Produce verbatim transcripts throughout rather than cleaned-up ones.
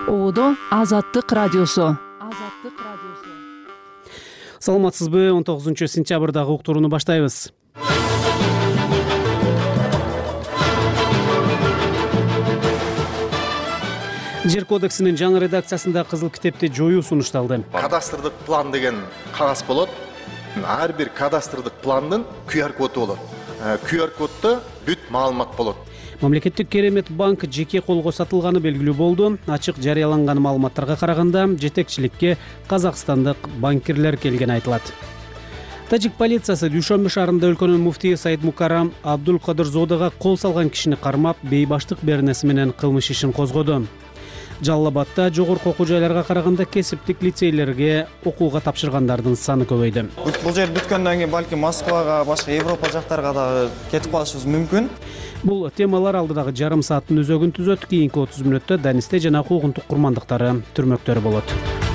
Оодо Азаттык радиосу. Азаттык радиосу. Саламатсызбы? он тогузунчу сентябрдагы уктурууну баштайбыз. Жер кодексинин жаңы редакциясында кызыл китепти жоюу сунушталды. Кадастрдык план деген кагаз болот. Ар бир кадастрдык пландын ку ар коду болот. ку ар коддо бүт маалымат болот. Мамлекеттик керемет банк жеке колго сатылганы белгилүү болду. Ачык жарыяланган маалыматтарга караганда жетекчиликке казакстандык банкирлер келгени айтылат. Тажик полициясы Дүйшөмбү шаарында өлкөнүн муфтийи Саид Мукаррам Абдулкадырзодого кол салган кишини кармап, бейбаштык беренеси менен кылмыш ишин козгоду. Жалал Абадта жогорку окуу жайларга караганда кесиптик лицейлерге окууга тапшыргандардын саны көбөйдү. Бул жер бүткөндөн кийин балким Москвага, башка Европа жактарга да кетип калышыбыз мүмкүн. Бул темалар алдыдагы жарым сааттын өзөгүн түзөт. Кийинки отуз мүнөттө Данисте жана куугунтук курмандыктары түрмөктөрү болот.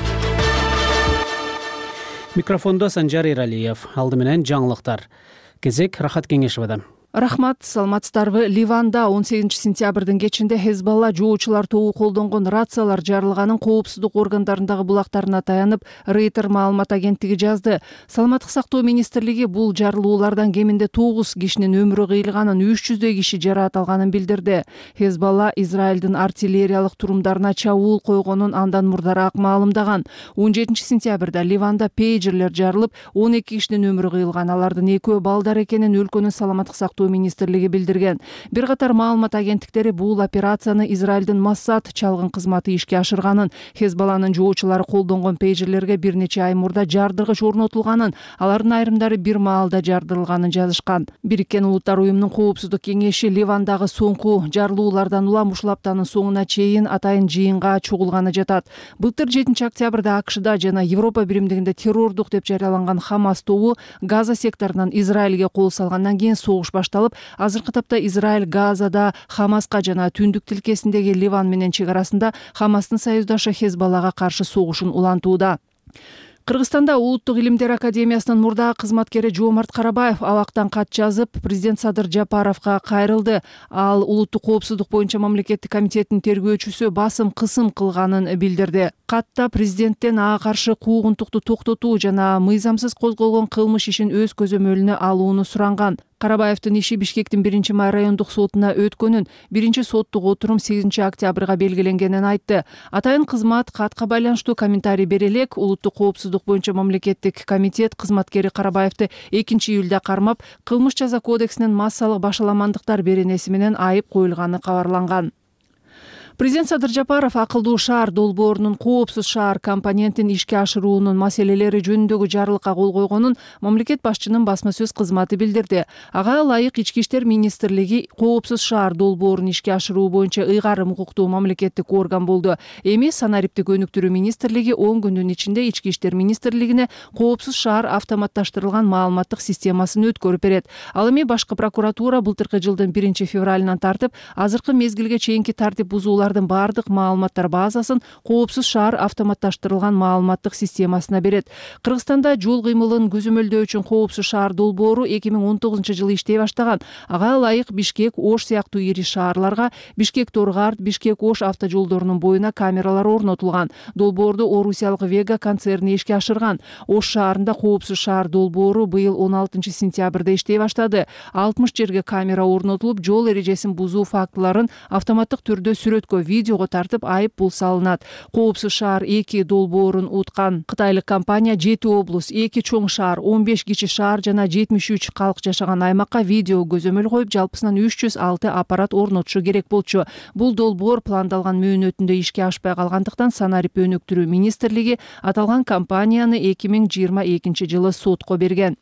Микрофондо Санжар Эралиев. Алды менен жаңылыктар. Кезек Рахат Кеңешевадан. Рахмат, саламатсыздарбы? Ливанда он сегизинчи сентябрдын кечинде Хезболла жоочулар тобу колдонгон рациялар жарылганын коопсуздук органдарындагы булактарына таянып, Рейтер маалымат агенттиги жазды. Саламаттык сактоо министрлиги бул жарылуулардан кеминде тогуз кишинин өмүрү кыйылганын, үч жүздөй киши жараат алганын билдирди. Хезболла Израилдин артиллериялык турумдарына чабуул койгонун андан мурдараак маалымдаган. он жетинчи сентябрда Ливанда пейджерлер жарылып, он эки кишинин өмүрү кыйылган. Алардын экөө балдар экенин өлкөнүн саламаттык сактоо министрлиги билдирген. Бир катар маалымат агенттиктери бул операцияны Израилдин Моссад чалгын кызматы ишке ашырганын, Хезболланын жоочулары колдонгон пейджерлерге бир нече ай мурда жардыргыч орнотулганын, алардын айрымдары бир маалда жардырылганын жазышкан. Бириккен Улуттар уюмунун коопсуздук кеңеши Ливандагы соңку жарылуулардан улам ушул аптанын соңуна чейин атайын жыйынга чогулганы жатат. Былтыр жетинчи октябрда АКШда жана Европа биримдигинде террордук деп жарыяланган Хамас тобу Газа секторунан Израилге кол салгандан кийин согуш башталып, азыркы тапта Израиль Газада Хамаска жана түндүк тилкесиндеги Ливан менен чек арасында Хамастын союздашы Хезболлага каршы согушун улантууда. Кыргызстанда Улуттук илимдер академиясынын мурдагы кызматкери Жомарт Карабаев абактан кат жазып, президент Садыр Жапаровго кайрылды. Ал улуттук коопсуздук боюнча мамлекеттик комитеттин тергөөчүсү басым кысым кылганын билдирди. Катта президенттен ага каршы куугунтукту токтотуу жана мыйзамсыз козголгон кылмыш ишин өз көзөмөлүнө алууну суранган. Карабаевдин иши Бишкектин биринчи май райондук сотуна өткөнүн, биринчи соттук отурум сегизинчи октябрга белгиленгенин айтты. Атайын кызмат катка байланыштуу комментарий бере элек, улуттук коопсуздук боюнча мамлекеттик комитет кызматкери Карабаевди экинчи июлда кармап, кылмыш жаза кодексинин массалык башаламандыктар беренеси менен айып коюлганы кабарланган. Президент Садыр Жапаров акылдуу шаар долбоорунун коопсуз шаар компонентин ишке ашыруунун маселелери жөнүндөгү жарлыкка кол койгонун мамлекет башчынын басма сөз кызматы билдирди. Ага ылайык Ички иштер министрлиги коопсуз шаар долбоорун ишке ашыруу боюнча ыйгарым укуктуу мамлекеттик орган болду. Эми санариптик өнүктүрүү министрлиги он күндүн ичинде Ички иштер министрлигине коопсуз шаар автоматташтырылган маалыматтык системасын өткөрүп берет. Ал эми башкы прокуратура былтыркы жылдын биринчи февралынан тартып, азыркы мезгилге чейинки тартип бузуулар бардык маалыматтар базасын коопсуз шаар автоматташтырылган маалыматтык системасына берет. Кыргызстанда жол кыймылын көзөмөлдөө үчүн коопсуз шаар долбоору эки миң он тогузунчу жылы иштей баштаган. Ага ылайык Бишкек, Ош сыяктуу ири шаарларга Бишкек Торгарт, Бишкек Ош автожолдорунун боюна камералар орнотулган. Долбоорду Орусиялык Вега концерни ишке ашырган. Ош шаарында коопсуз шаар долбоору быйыл он алтынчы сентябрда иштей баштады. алтымыш жерге камера орнотулуп, жол эрежесин бузуу фактыларын автоматтык түрдө сүрөткө, видеого тартып айып пул салынат. Коопсуз шаар эки долбоорун уткан. Кытайлык компания жети облус, эки чоң шаар, он беш кичи шаар жана жетимиш үч калк жашаган аймакка видео көзөмөл коюп, жалпысынан үч жүз алты аппарат орнотушу керек болчу. Бул долбоор пландалган мөөнөтүндө ишке ашпай калгандыктан санарип өнүктүрүү министрлиги аталган компанияны эки миң жыйырма экинчи жылы сотко берген.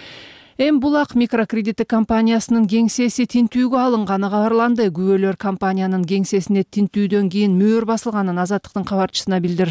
Эм Булак микрокредиттик компаниясынын кеңсеси тинтүүгө алынганы кабарланды. Күбөлөр компаниянын кеңсесине тинтүүдөн кийин мөөр басылганын Азаттыктын кабарчысына билдиришти.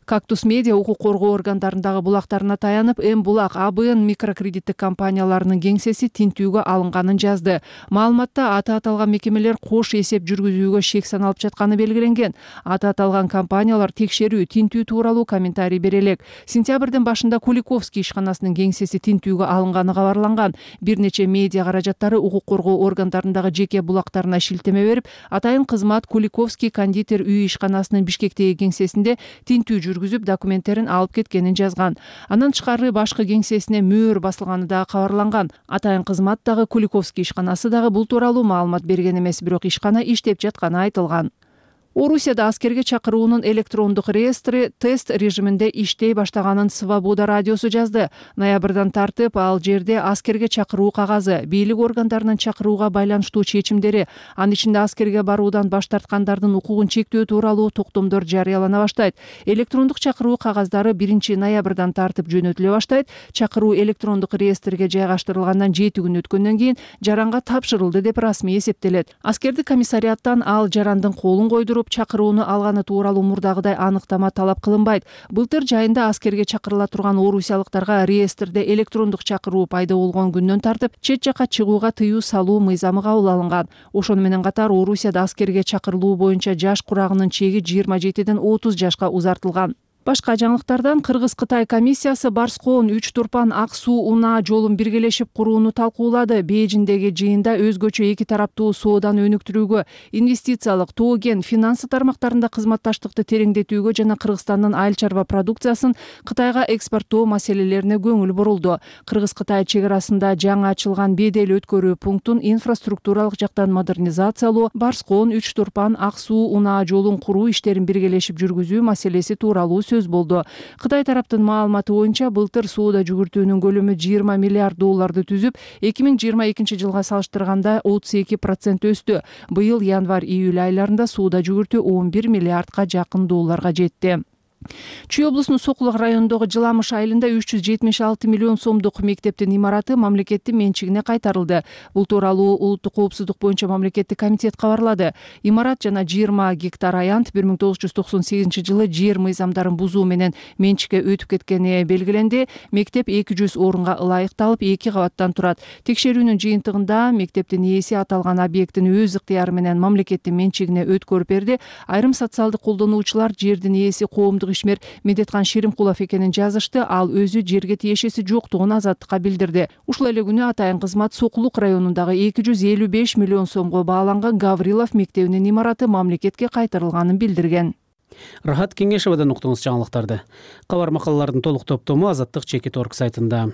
Кактус медиа укук коргоо органдарындагы булактарына таянып, М булак А Б Н микрокредиттик компанияларынын кеңсеси тинтүүгө алынганын жазды. Маалыматта аты аталган мекемелер кош эсеп жүргүзүүгө шек саналып жатканы белгиленген. Аты аталган компаниялар текшерүү, тинтүү тууралуу комментарий бере элек. Сентябрдын башында Куликовский ишканасынын кеңсеси тинтүүгө алынганы кабарланган. Бир нече медиа каражаттары укук коргоо органдарындагы жеке булактарына шилтеме берип, атайын кызмат Куликовский кондитер үй ишканасынын Бишкектеги кеңсесинде тинтүү жүргүзүп, документтерин алып кеткенин жазган. Андан тышкары башкы кеңсесине мөөр басылганы да кабарланган. Атайын кызмат дагы Куликовский ишканасы дагы бул тууралуу маалымат берген эмес, бирок ишкана иштеп жатканы айтылган. Орусияда аскерге чакыруунун электрондук реестри тест режиминде иштей баштаганын Свобода радиосу жазды. Ноябрдан тартып ал жерде аскерге чакыруу кагазы, бийлик органдарынын чакырууга байланыштуу чечимдери, анын ичинде аскерге баруудан баш тарткандардын укугун чектөө тууралуу токтомдор жарыялана баштайт. Электрондук чакыруу кагаздары биринчи ноябрдан тартып жөнөтүлө баштайт. Чакыруу электрондук реестрге жайгаштырылгандан жети күн өткөндөн кийин жаранга тапшырылды деп расмий эсептелет. Аскердик комиссариаттан ал жарандын колун койдуруп чакырууну алганы тууралуу мурдагыдай аныктама талап кылынбайт. Былтыр жайында аскерге чакырыла турган орусиялыктарга реестрде электрондук чакыруу пайда болгон күндөн тартып чет жакка чыгууга тыюу салуу мыйзамы кабыл алынган. Ошону менен катар Орусияда аскерге чакырылуу боюнча жаш курагынын чеги жыйырма жетиден отуз жашка узартылган. Башка жаңылыктардан Кыргыз-Кытай комиссиясы Барскоон үч турпан ак суу унаа жолун биргелешип курууну талкуулады. Бейжиңдеги жыйында өзгөчө эки тараптуу соодан өнүктүрүүгө, инвестициялык, тоо-кен, финансы тармактарында кызматташтыкты тереңдетүүгө жана Кыргызстандын айыл чарба продукциясын Кытайга экспорттоо маселелерине көңүл бурулду. Кыргыз-Кытай чек арасында жаңы ачылган бедел өткөрүү пунктун инфраструктуралык жактан модернизациялоо, Барскоон үч турпан ак суу унаа жолун куруу иштерин биргелешип жүргүзүү маселеси тууралуу сөз болду. Кытай тараптын маалыматы боюнча былтыр сууда жүгүртүүнүн көлөмү жыйырма миллиард долларды түзүп, эки миң жыйырма экинчи жылга салыштырганда отуз эки процент өстү. Быйыл январь-июль айларында сууда жүгүртүү он бир миллиардка жакын долларга жетти. Чүй облусунун Сокулук районундагы Жыламыш айылында үч жүз жетимиш алты миллион сомдук мектептин имараты мамлекеттин менчигине кайтарылды. Бул тууралуу улуттук коопсуздук боюнча мамлекеттик комитет кабарлады. Имарат жана жыйырма гектар аянт бир миң тогуз жүз токсон сегизинчи жылы жер мыйзамдарын бузуу менен менчикке өтүп кеткени белгиленди. Мектеп эки жүз орунга ылайыкталып, эки кабаттан турат. Текшерүүнүн жыйынтыгында мектептин ээси аталган объекттин өз ыктыяры менен мамлекеттин менчигине өткөрүп берди. Айрым социалдык колдонуучулар жердин ээси коомдук ишмер Медеткан Шеримкулов экенин жазышты. Ал өзү жерге тиешеси жоктугун азаттыкка билдирди. Ушул эле күнү атайын кызмат Сокулук районундагы эки жүз элүү беш миллион сомго бааланган Гаврилов мектебинин имараты мамлекетке кайтарылганын билдирген. Рахат Кеңешевадан уктуңуз жаңылыктарды. Кабар макалалардын толук топтому Азаттык чекит орг сайтында.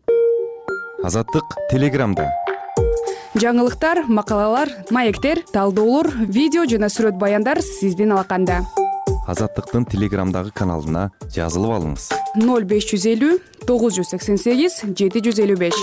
Азаттык Телеграмда. Жаңылыктар, макалалар, маектер, талдоолор, видео жана сүрөт баяндар сиздин алаканда. Азаттыктын Телеграмдагы каналына жазылып алыңыз. ноль беш жүз элүү тогуз жүз сексен сегиз жети жүз элүү беш.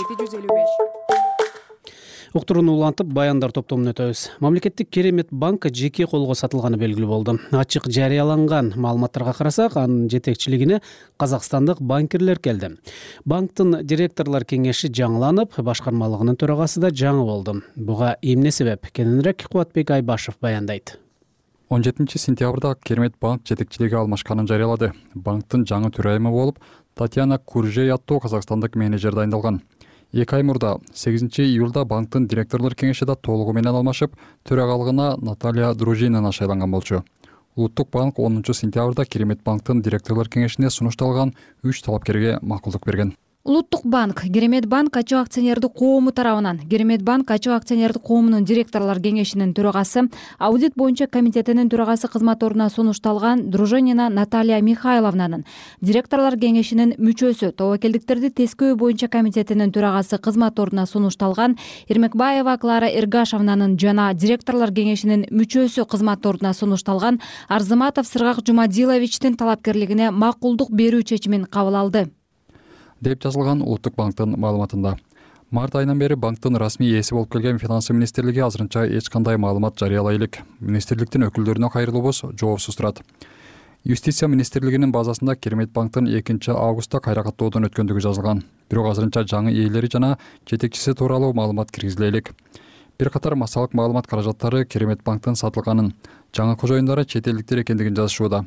Уктурууну улантып, баяндар топтомуна өтөбүз. Мамлекеттик Керемет банк жеке колго сатылганы белгилүү болду. Ачык жарыяланган маалыматтарга карасак, анын жетекчилигине казакстандык банкирлер келди. Банктын директорлор кеңеши жаңыланып, башкармалыгынын төрагасы да жаңы болду. Буга эмне себеп? Кененирээк Кубатбек Айбашев баяндайт. он жетинчи сентябрда Керемет банк жетекчилиги алмашканын жарыялады. Банктын жаңы төрайымы болуп Татьяна Куржей аттуу казакстандык менеджер дайындалган. эки ай мурда сегизинчи июлда банктын директорлор кеңеши да толугу менен алмашып, төрагалыгына Наталья Дружинина шайланган болчу. Улуттук банк онунчу сентябрда Керемет банктын директорлор кеңешине сунушталган үч талапкерге макулдук берген. Улуттук банк, Керемет банк ачык акционердик коому тарабынан, Керемет банк ачык акционердик коомунун директорлор кеңешинин төрагасы, аудит боюнча комитетинин төрагасы кызмат ордуна сунушталган Дружинина Наталья Михайловнанын, директорлор кеңешинин мүчөсү, тобокелдиктерди тескөө боюнча комитетинин төрагасы кызмат ордуна сунушталган Эрмекбаева Клара Эргашевнанын жана директорлор кеңешинин мүчөсү кызмат ордуна сунушталган Арзыматов Сыргак Жумадиловичтин талапкерлигине макулдук берүү чечимин кабыл алды деп жазылган Улуттук банктын маалыматында. Март айынан бери банктын расмий ээси болуп келген Финансы министрлиги азырынча эч кандай маалымат жарыялай элек. Министрликтин өкүлдөрүнө кайрылуубуз жоопсуз турат. Юстиция министрлигинин базасында Керемет банктын экинчи августта кайра каттоодон өткөндүгү жазылган. Бирок азырынча жаңы ээлери жана жетекчиси тууралуу маалымат киргизиле элек. Бир катар массалык маалымат каражаттары Керемет банктын сатылганын, жаңы кожоюндары чет элдиктер экендигин жазышууда.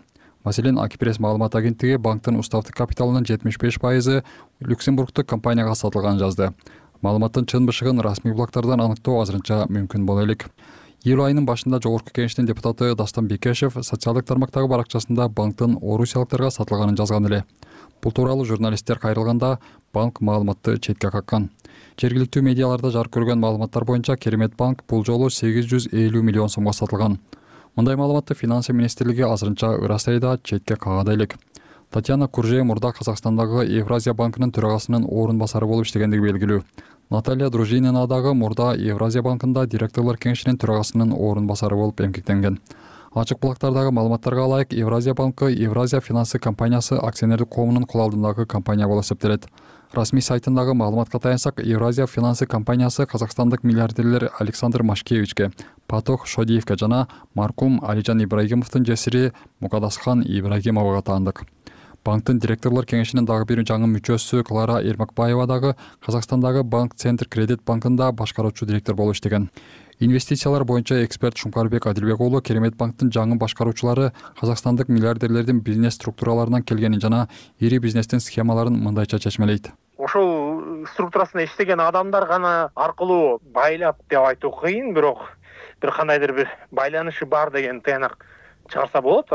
Маселен, Акипресс маалымат агенттиги банктын уставдык капиталынын жетимиш беш пайызы люксембургтук компанияга сатылганын жазды. Маалыматтын чын бышыгын расмий булактардан аныктоо азырынча мүмкүн боло элек. Июль айынын башында Жогорку Кеңештин депутаты Дастан Бекешев социалдык тармактагы баракчасында банктын орусиялыктарга сатылганын жазган эле. Бул тууралуу журналисттер кайрылганда банк маалыматты четке каккан. Жергиликтүү медиаларда жарык көргөн маалыматтар боюнча Керемет банк бул жолу сегиз жүз элүү миллион сомго сатылган. Мындай маалыматты Финансы министрлиги азырынча ырастайда четке кагады элек. Татьяна Курже мурда Казакстандагы Евразия банкынын төрагасынын орун басары болуп иштегендиги белгилүү. Наталья Дружинина дагы мурда Евразия банкында директорлор кеңешинин төрагасынын орун басары болуп эмгектенген. Ачык булактардагы маалыматтарга ылайык, Евразия банкы Евразия финансы компаниясы акционердик коомунун кол алдындагы компания болуп эсептелет. Расмий сайтындагы маалыматка таянсак, Евразия финансы компаниясы казакстандык миллиардерлер Александр Машкевичке, Патох Шодиевке жана маркум Алижан Ибрагимовдун жесири Мукадасхан Ибрагимовага таандык. Банктын директорлор кеңешинин дагы бир жаңы мүчөсү Клара Эрмакбаева дагы Казакстандагы Банк Центр Кредит банкында башкаруучу директор болуп иштеген. Инвестициялар боюнча эксперт Шумкарбек Адилбек уулу Керемет банктын жаңы башкаруучулары казакстандык миллиардерлердин бизнес структураларынан келгенин жана ири бизнестин схемаларын мындайча чечмелейт. Ошол структурасында иштеген адамдар гана аркылуу байлап деп айтуу кыйын, бирок бир кандайдыр бир байланышы бар деген тыянак чыгарса болот.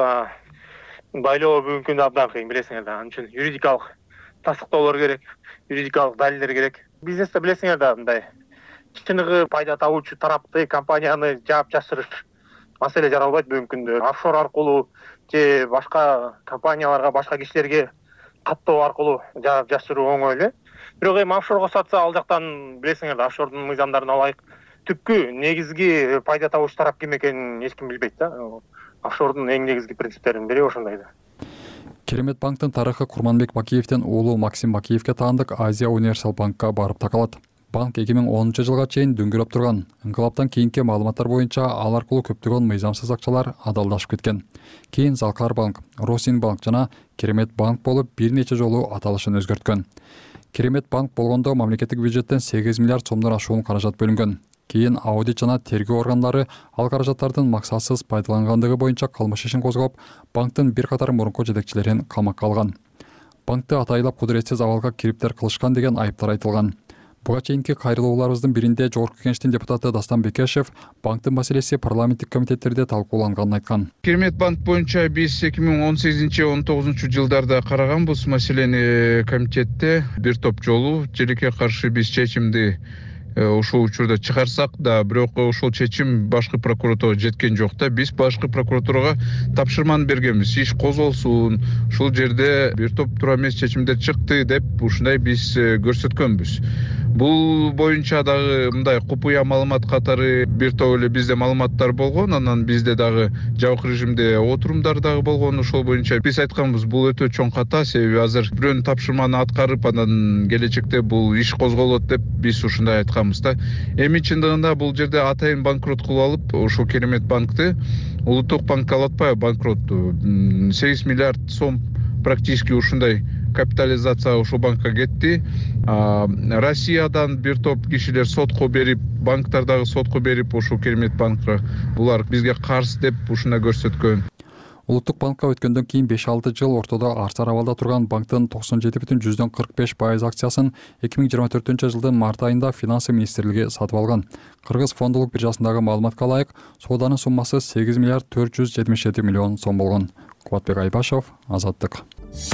Байлоо бүгүнкү күндө абдан кыйын, билесиңер да. Анын үчүн юридикалык тастыктоолор керек, юридикалык далилдер керек. Бизнесте билесиңер да, мындай чыныгы пайда табуучу тарапты компанияны жаап жашырыш маселе жаралбайт бүгүнкү күндө. Офшор аркылуу же башка компанияларга, башка кишилерге каттоо аркылуу жаап жашыруу оңой эле. Бирок эми офшорго сатса, ал жактан билесиңер да, офшордун мыйзамдарына ылайык түпкү негизги пайда табуучу тарап ким экенин эч ким билбейт да. Офшордун эң негизги принциптеринин бири ошондой да. Керемет банктын тарыхы Курманбек Бакиевдин уулу Максим Бакиевке таандык Азия Универсал банкка барып такалат. Банк эки миң онунчу жылга чейин дөңгөлөп турган. Инкылаптан кийинки маалыматтар боюнча ал аркылуу көптөгөн мыйзамсыз акчалар адалдашып кеткен. Кийин Залкар банк, Росин банк жана Керемет банк болуп бир нече жолу аталышын өзгөрткөн. Керемет банк болгондо мамлекеттик бюджеттен сегиз миллиард сомдон ашуун каражат бөлүнгөн. Кийин аудит жана тергөө органдары ал каражаттардын максатсыз пайдалангандыгы боюнча кылмыш ишин козгоп, банктын бир катар мурунку жетекчилерин камакка алган. Банкты атайлап кудуретсиз абалга кириптер кылышкан деген айыптар айтылган. Буга чейинки кайрылууларыбыздын биринде Жогорку Кеңештин депутаты Дастан Бекешев банктын маселеси парламенттик комитеттерде талкууланганын айткан. Керемет банк боюнча биз эки миң он сегизинчи он тогузунчу жылдарда караганбыз маселени комитетте. Бир топ жолу желекке каршы биз чечимди ошол учурда чыгарсак да, бирок ошол чечим башкы прокуратурага жеткен жок да. Биз башкы прокуратурага тапшырманы бергенбиз, иш козголсун, ушул жерде бир топ туура эмес чечимдер чыкты деп ушундай биз көрсөткөнбүз. Бул боюнча дагы мындай купуя маалымат катары бир топ эле бизде маалыматтар болгон, анан бизде дагы жабык режимде отурумдар дагы болгон. Ошол боюнча биз айтканбыз, бул өтө чоң ката, себеби азыр бирөөнүн тапшырманы аткарып, анан келечекте бул иш козголот деп биз ушундай айтканбыз да. Эми чындыгында бул жерде атайын банкрот кылып алып, ошол Керемет банкты улуттук банкка алып атпайбы банкротту. сегиз миллиард сом практически ушундай капитализация ошол банкка кетти. Россиядан бир топ кишилер сотко берип, банктар дагы сотко берип, ошол Керемет банкка булар бизге каршы деп ушундай көрсөткөн. Улуттук банкка өткөндөн кийин беш алты жыл ортодо арсар абалда турган банктын токсон жети бүтүн жүздөн кырк беш пайыз акциясын эки миң жыйырма төртүнчү жылдын март айында Финансы министрлиги сатып алган. Кыргыз фондулук биржасындагы маалыматка ылайык, сооданын суммасы сегиз миллиард төрт жүз жетимиш жети миллион сом болгон. Кубатбек Айбашев, Азаттык.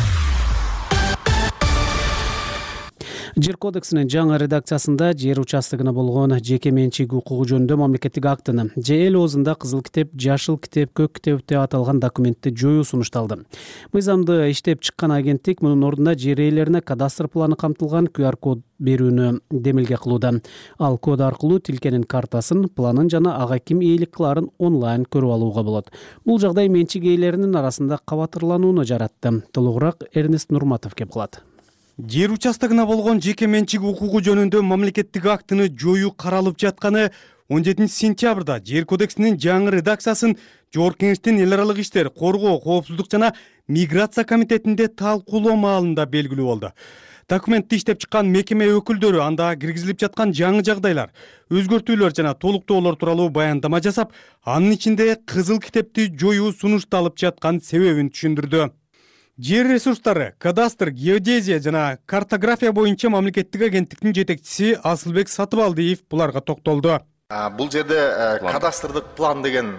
Жер кодексинин жаңы редакциясында жер участогуна болгон жеке менчик укугу жөнүндө мамлекеттик актыны же эл оозунда кызыл китеп, жашыл китеп, көк китеп деп аталган документти жоюу сунушталды. Мыйзамды иштеп чыккан агенттик мунун ордуна жер ээлерине кадастр планы камтылган ку ар код берүүнү демилге кылууда. Ал код аркылуу тилкенин картасын, планын жана ага ким ээлик кыларын онлайн көрүп алууга болот. Бул жагдай менчик ээлеринин арасында кабатырланууну жаратты. Толугураак Эрнест Нурматов кеп кылат. Жер участогуна болгон жеке менчик укугу жөнүндө мамлекеттик актыны жоюу каралып жатканы он жетинчи сентябрда жер кодексинин жаңы редакциясын Жогорку Кеңештин эл аралык иштер, коргоо, коопсуздук жана миграция комитетинде талкуулоо маалында белгилүү болду. Документти иштеп чыккан мекеме өкүлдөрү анда киргизилип жаткан жаңы жагдайлар, өзгөртүүлөр жана толуктоолор тууралуу баяндама жасап, анын ичинде кызыл китепти жоюу сунушталып жаткан себебин түшүндүрдү. Жер ресурстары, кадастр, геодезия жана картография боюнча мамлекеттик агенттиктин жетекчиси Асылбек Сатыбалдиев буларга токтолду. Бул жерде кадастрдык план деген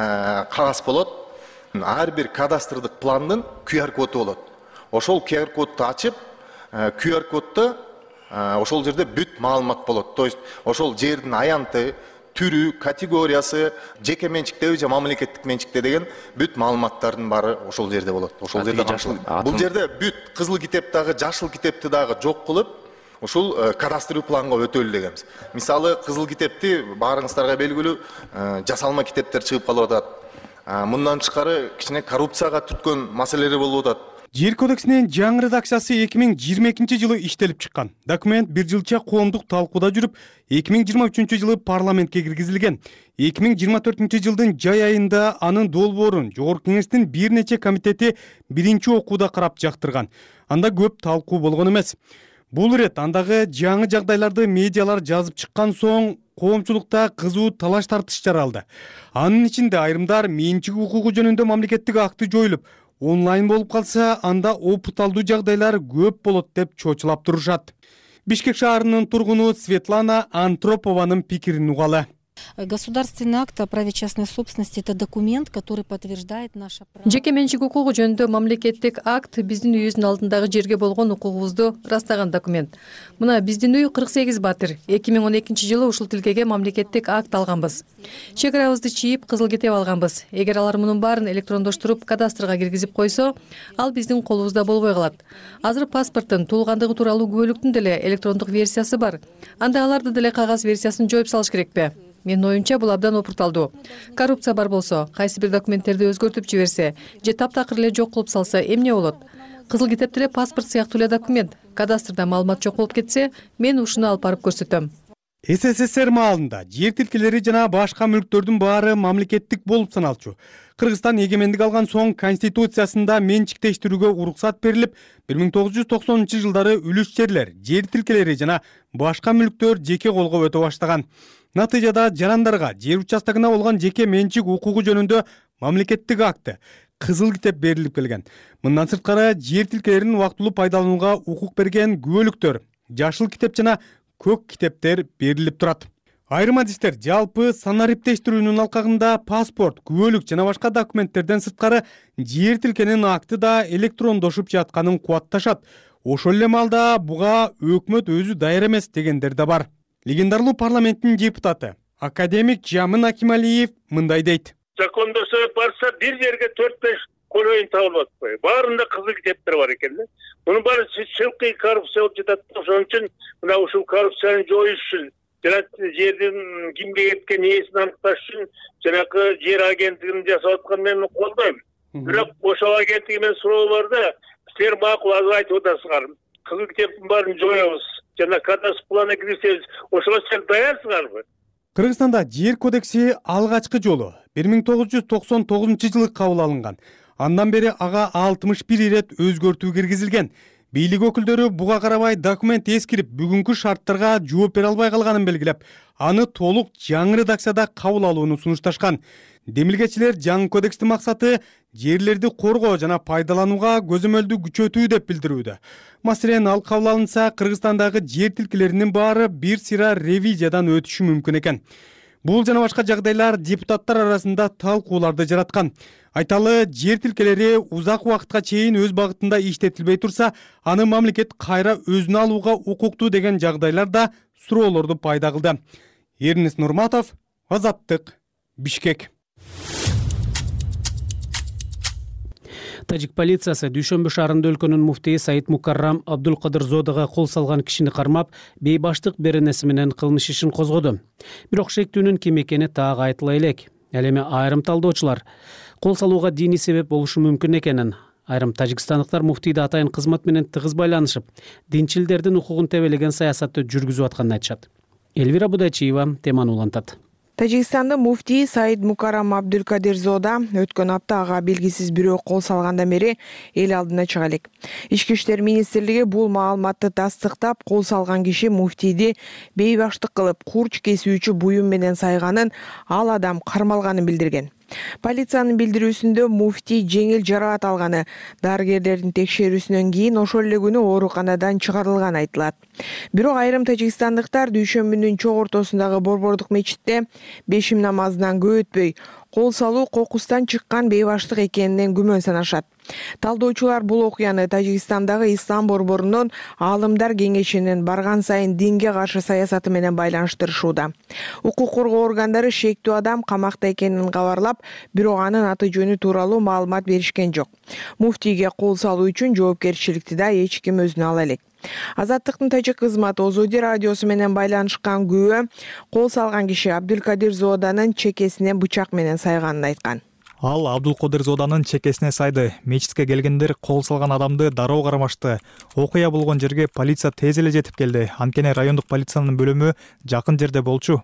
кагаз болот. Ар бир кадастрдык пландын ку ар коду болот. Ошол ку ар кодду ачып, ку ар коддо ошол жерде бүт маалымат болот. То есть ошол жердин аянты, түрү, категориясы, жеке менчиктеби же мамлекеттик менчикте деген бүт маалыматтардын баары ошол жерде болот. Ошол жерде жашыл. Бул жерде бүт кызыл китеп дагы, жашыл китепти дагы жок кылып, ушул кадастрлуу планга өтөлү дегенбиз. Мисалы, кызыл китепти баарыңыздарга белгилүү жасалма китептер чыгып калып атат. Мындан тышкары кичине коррупцияга түрткөн маселелер болуп атат. Жер кодексинин жаңы редакциясы эки миң жыйырма экинчи жылы иштелип чыккан. Документ бир жылча коомдук талкууда жүрүп, эки миң жыйырма үчүнчү жылы парламентке киргизилген. эки миң жыйырма төртүнчү жылдын жай айында анын долбоорун Жогорку Кеңештин бир нече комитети биринчи окууда карап жактырган. Анда көп талкуу болгон эмес. Бул ирет андагы жаңы жагдайларды медиалар жазып чыккан соң коомчулукта кызуу талаш тартыш жаралды. Анын ичинде айрымдар менчик укугу жөнүндө мамлекеттик акты жоюлуп, онлайн болуп калса, анда опыталдуу жагдайлар көп болот деп чочулап турушат. Бишкек шаарынын тургуну Светлана Антропованын пикирин угалы. Государственный акт о праве частной собственности — это документ, который подтверждает наше право. Жеке менчик укугу жөнүндө мамлекеттик акт биздин үйүбүздүн алдындагы жерге болгон укугубузду ырастаган документ. Мына биздин үй кырк сегиз батыр. эки миң он экинчи жылы ушул тилкеге мамлекеттик акт алганбыз. Чек арабызды чийип, кызыл китеп алганбыз. Эгер алар мунун баарын электрондоштуруп кадастрга киргизип койсо, ал биздин колубузда болбой калат. Азыр паспорттун туулгандыгы тууралуу күбөлүктүн деле электрондук версиясы бар. Анда аларды деле кагаз версиясын жоюп салыш керекпи? Менин оюмча бул абдан опурталдуу. Коррупция бар болсо, кайсы бир документтерди өзгөртүп жиберсе, же таптакыр эле жок кылып салса эмне болот? Кызыл китеп деле паспорт сыяктуу эле документ. Кадастрда маалымат жок болуп кетсе, мен ушуну алып барып көрсөтөм. эс эс эс эр маалында жер тилкелери жана башка мүлктөрдүн баары мамлекеттик болуп саналчу. Кыргызстан эгемендик алган соң конституциясында менчиктештирүүгө уруксат берилип, бир миң тогуз жүз токсонунчу жылдары үлүш жерлер, жер тилкелери жана башка мүлктөр жеке колго өтө баштаган. Натыйжада жарандарга жер участогуна болгон жеке менчик укугу жөнүндө мамлекеттик акты, кызыл китеп берилип келген. Мындан сырткары жер тилкелерин убактылуу пайдаланууга укук берген күбөлүктөр, жашыл китеп жана көк китептер берилип турат. Айрым адистер жалпы санариптештирүүнүн алкагында паспорт, күбөлүк жана башка документтерден сырткары жер тилкенин акты да электрондошуп жатканын кубатташат. Ошол эле маалда буга өкмөт өзү даяр эмес дегендер да бар. Легендарлуу парламенттин депутаты академик Жамын Акималиев мындай дейт. Закондош барса бир жерге төрт беш колоюн табылып атпайбы. Баарында кызыл китептер бар экен да. Мунун баары чылкый коррупция болуп жатат. Ошон үчүн мына ушул коррупцияны жоюш үчүн жана жердин кимге кеткен ээсин аныкташ үчүн жанакы жер агенттигин жасап атканын мен колдойм. Бирок ошол агенттиги менен суроо бар да, силер макул айтып атасыңар. Кызыл китептин баарын жоебуз. Жана кадастр плана кирсеңиз, ошого силер даярсыңарбы? Кыргызстанда жер кодекси алгачкы жолу бир миң тогуз жүз токсон тогузунчу жылы кабыл алынган. Андан бери ага алтымыш бир ирет өзгөртүү киргизилген. Бийлик өкүлдөрү буга карабай документ эскирип, бүгүнкү шарттарга жооп бере албай калганын белгилеп, аны толук жаңы редакцияда кабыл алууну сунушташкан. Демилгечилер жаңы кодекстин максаты жерлерди коргоо жана пайдаланууга көзөмөлдү күчөтүү деп билдирүүдө. Маселен, ал кабыл алынса, Кыргызстандагы жер тилкелеринин баары бир сыйра ревизиядан өтүшү мүмкүн экен. Бул жана башка жагдайлар депутаттар арасында талкууларды жараткан. Айталы, жер тилкелери узак убакытка чейин өз багытында иштетилбей турса, аны мамлекет кайра өзүнө алууга укуктуу деген жагдайлар да суроолорду пайда кылды. Эрнис Нурматов, Азаттык, Бишкек. Тажик полициясы Дүйшөмбү шаарында өлкөнүн муфтийи Саид Мукаррам Абдулкадырзодого кол салган кишини кармап, бейбаштык беренеси менен кылмыш ишин козгоду. Бирок шектүүнүн ким экени так айтыла элек. Ал эми айрым талдоочулар кол салууга диний себеп болушу мүмкүн экенин, айрым тажикстандыктар муфтийди атайын кызмат менен тыгыз байланышып, динчилдердин укугун тебелеген саясатты жүргүзүп атканын айтышат. Элвира Будайчиева теманы улантат. Тажикстандын муфтии Саид Мукарам Абдулкадирзода өткөн апта ага белгисиз бирөө кол салгандан бери эл алдына чыга элек. Ички иштер министрлиги бул маалыматты тастыктап, кол салган киши муфтийди бейбаштык кылып, курч кесүүчү буюм менен сайганын, ал адам кармалганын билдирген. Полициянын билдирүүсүндө муфтий жеңил жараат алганы, дарыгерлердин текшерүүсүнөн кийин ошол эле күнү ооруканадан чыгарылганы айтылат. Бирок айрым тажикстандыктар дүйшөмбүнүн чок ортосундагы Борбордук мечитте бешим намазынан көп өтпөй кол салуу кокустан чыккан бейбаштык экенинен күмөн санашат. Талдоочулар бул окуяны Тажикстандагы Ислам борборунун Аалымдар кеңешинин барган сайын динге каршы саясаты менен байланыштырышууда. Укук коргоо органдары шектүү адам камакта экенин кабарлап, бирок анын аты жөнү тууралуу маалымат беришкен жок. Муфтийге кол салуу үчүн жоопкерчиликти да эч ким өзүнө ала элек. Азаттыктын тажик кызматы Озоди радиосу менен байланышкан күбө кол салган киши Абдулкадирзоданын чекесине бычак менен сайганын айткан. Ал Абдулкадирзоданын чекесине сайды. Мечитке келгендер кол салган адамды дароо кармашты. Окуя болгон жерге полиция тез эле жетип келди. Анткени райондук полициянын бөлүмү жакын жерде болчу,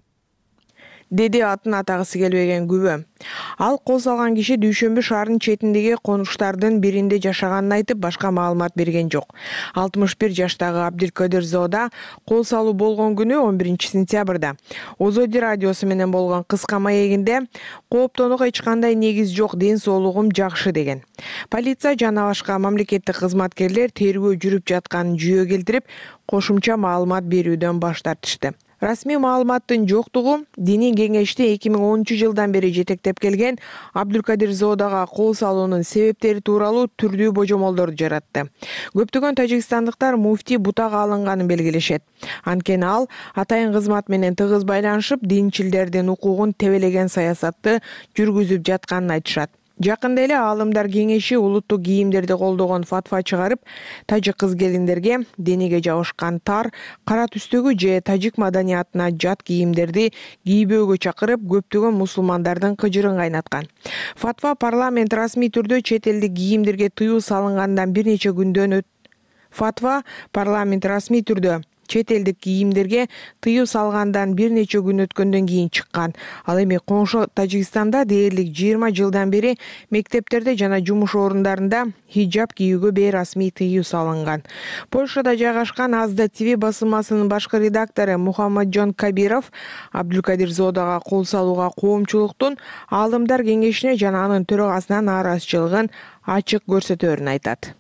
деди атын атагысы келбеген күбө. Ал кол салган киши Дүйшөмбү шаарынын четиндеги конуштардын биринде жашаганын айтып, башка маалымат берген жок. алтымыш бир жаштагы Абдулкадирзода кол салуу болгон күнү он биринчи сентябрда Озоди радиосу менен болгон кыска маегинде кооптонууга эч кандай негиз жок, ден соолугум жакшы деген. Полиция жана башка мамлекеттик кызматкерлер тергөө жүрүп жатканын жүйө келтирип, кошумча маалымат берүүдөн баш тартышты. Расмий маалыматтын жоктугу диний кеңешти эки миң онунчу жылдан бери жетектеп келген Абдулкадирзодага кол салуунун себептери тууралуу түрдүү божомолдорду жаратты. Көптөгөн тажикстандыктар муфтий бутага алынганын белгилешет. Анткени ал атайын кызмат менен тыгыз байланышып, динчилдердин укугун тебелеген саясатты жүргүзүп жатканын айтышат. Жакында эле Аалымдар кеңеши улуттук кийимдерди колдогон фатва чыгарып, тажик кыз-келиндерге дениге жабышкан тар, кара түстөгү же тажик маданиятына жат кийимдерди кийбөөгө чакырып, көптөгөн мусулмандардын кыжырын кайнаткан. Фатва парламент расмий түрдө чет элдик кийимдерге тыюу салынгандан бир нече күндөн өт. Фатва парламент расмий түрдө чет элдик кийимдерге тыюу салгандан бир нече күн өткөндөн кийин чыккан. Ал эми коңшу Тажикстанда дээрлик жыйырма жылдан бери мектептерде жана жумуш орундарында хиджаб кийүүгө бейрасмий тыюу салынган. Польшада жайгашкан Азда ТВ басылмасынын башкы редактору Мухаммаджон Кабиров Абдулкадирзодага кол салууга коомчулуктун Аалымдар кеңешине жана анын төрагасына нааразычылыгын ачык көрсөтөөрүн айтат.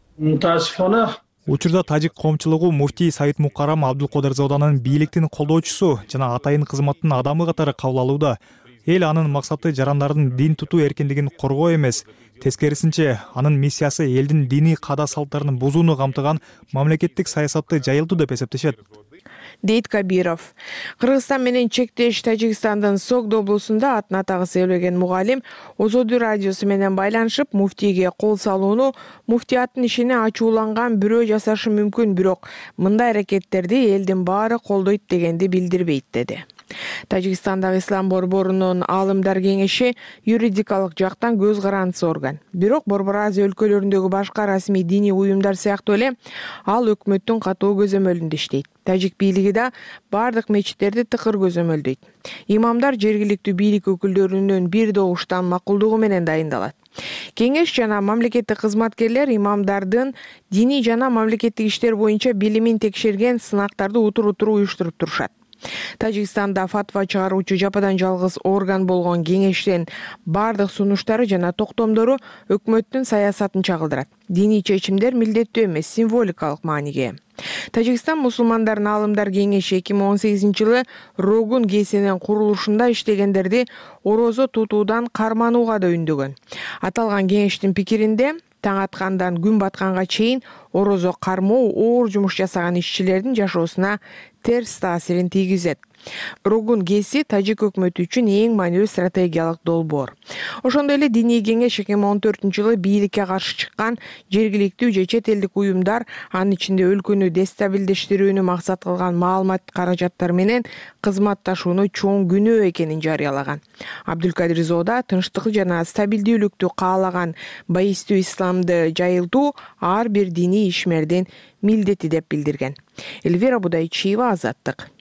Учурда тажик коомчулугу муфтий Саид Мукарам Абдулкадирзоданын бийликтин колдоочусу жана атайын кызматтын адамы катары кабыл алууда. Эл анын максаты жарандардын дин тутуу эркиндигин коргоо эмес, тескерисинче анын миссиясы элдин диний каада салттарын бузууну камтыган мамлекеттик саясатты жайылтуу деп эсептешет, дейт Кабиров. Кыргызстан менен чектеш Тажикстандын Согд облусунда атын атагысы элбеген мугалим Озоди радиосу менен байланышып, муфтийге кол салууну муфтияттын ишине ачууланган бирөө жасашы мүмкүн, бирок мындай аракеттерди элдин баары колдойт дегенди билдирбейт, деди. Тажикстандагы Ислам борборунун Аалымдар кеңеши юридикалык жактан көз карандысы орган. Бирок Борбор Азия өлкөлөрүндөгү башка расмий диний уюмдар сыяктуу эле ал өкмөттүн катуу көзөмөлүндө иштейт. Тажик бийлиги да бардык мечиттерди тыкыр көзөмөлдөйт. Имамдар жергиликтүү бийлик өкүлдөрүнүн бир добуштан макулдугу менен дайындалат. Кеңеш жана мамлекеттик кызматкерлер имамдардын диний жана мамлекеттик иштер боюнча билимин текшерген сынактарды утур-утур уюштуруп турушат. Тажикстанда фатва чыгаруучу жападан жалгыз орган болгон кеңештин бардык сунуштары жана токтомдору өкмөттүн саясатын чагылдырат. Диний чечимдер милдеттүү эмес, символикалык мааниге. Тажикстан мусулмандардын Аалымдар кеңеши эки миң он сегизинчи жылы Рогун КСнин курулушунда иштегендерди орозо тутуудан карманууга да үндөгөн. Аталган кеңештин пикиринде таң аткандан күн батканга чейин орозо кармоо оор жумуш жасаган ишчилердин жашоосуна терс таасирин тийгизет. Рогун КСи тажик өкмөтү үчүн эң маанилүү стратегиялык долбоор. Ошондой эле диний кеңеш эки миң он төртүнчү жылы бийликке каршы чыккан жергиликтүү же чет элдик уюмдар, анын ичинде өлкөнү дестабилдештирүүнү максат кылган маалымат каражаттары менен кызматташууну чоң күнөө экенин жарыялаган. Абдулкадирзода тынчтык жана стабилдүүлүктү каалаган баистүү исламды жайылтуу ар бир диний ишмердин милдети деп билдирген. Эльвира Будайчиева, Азаттык.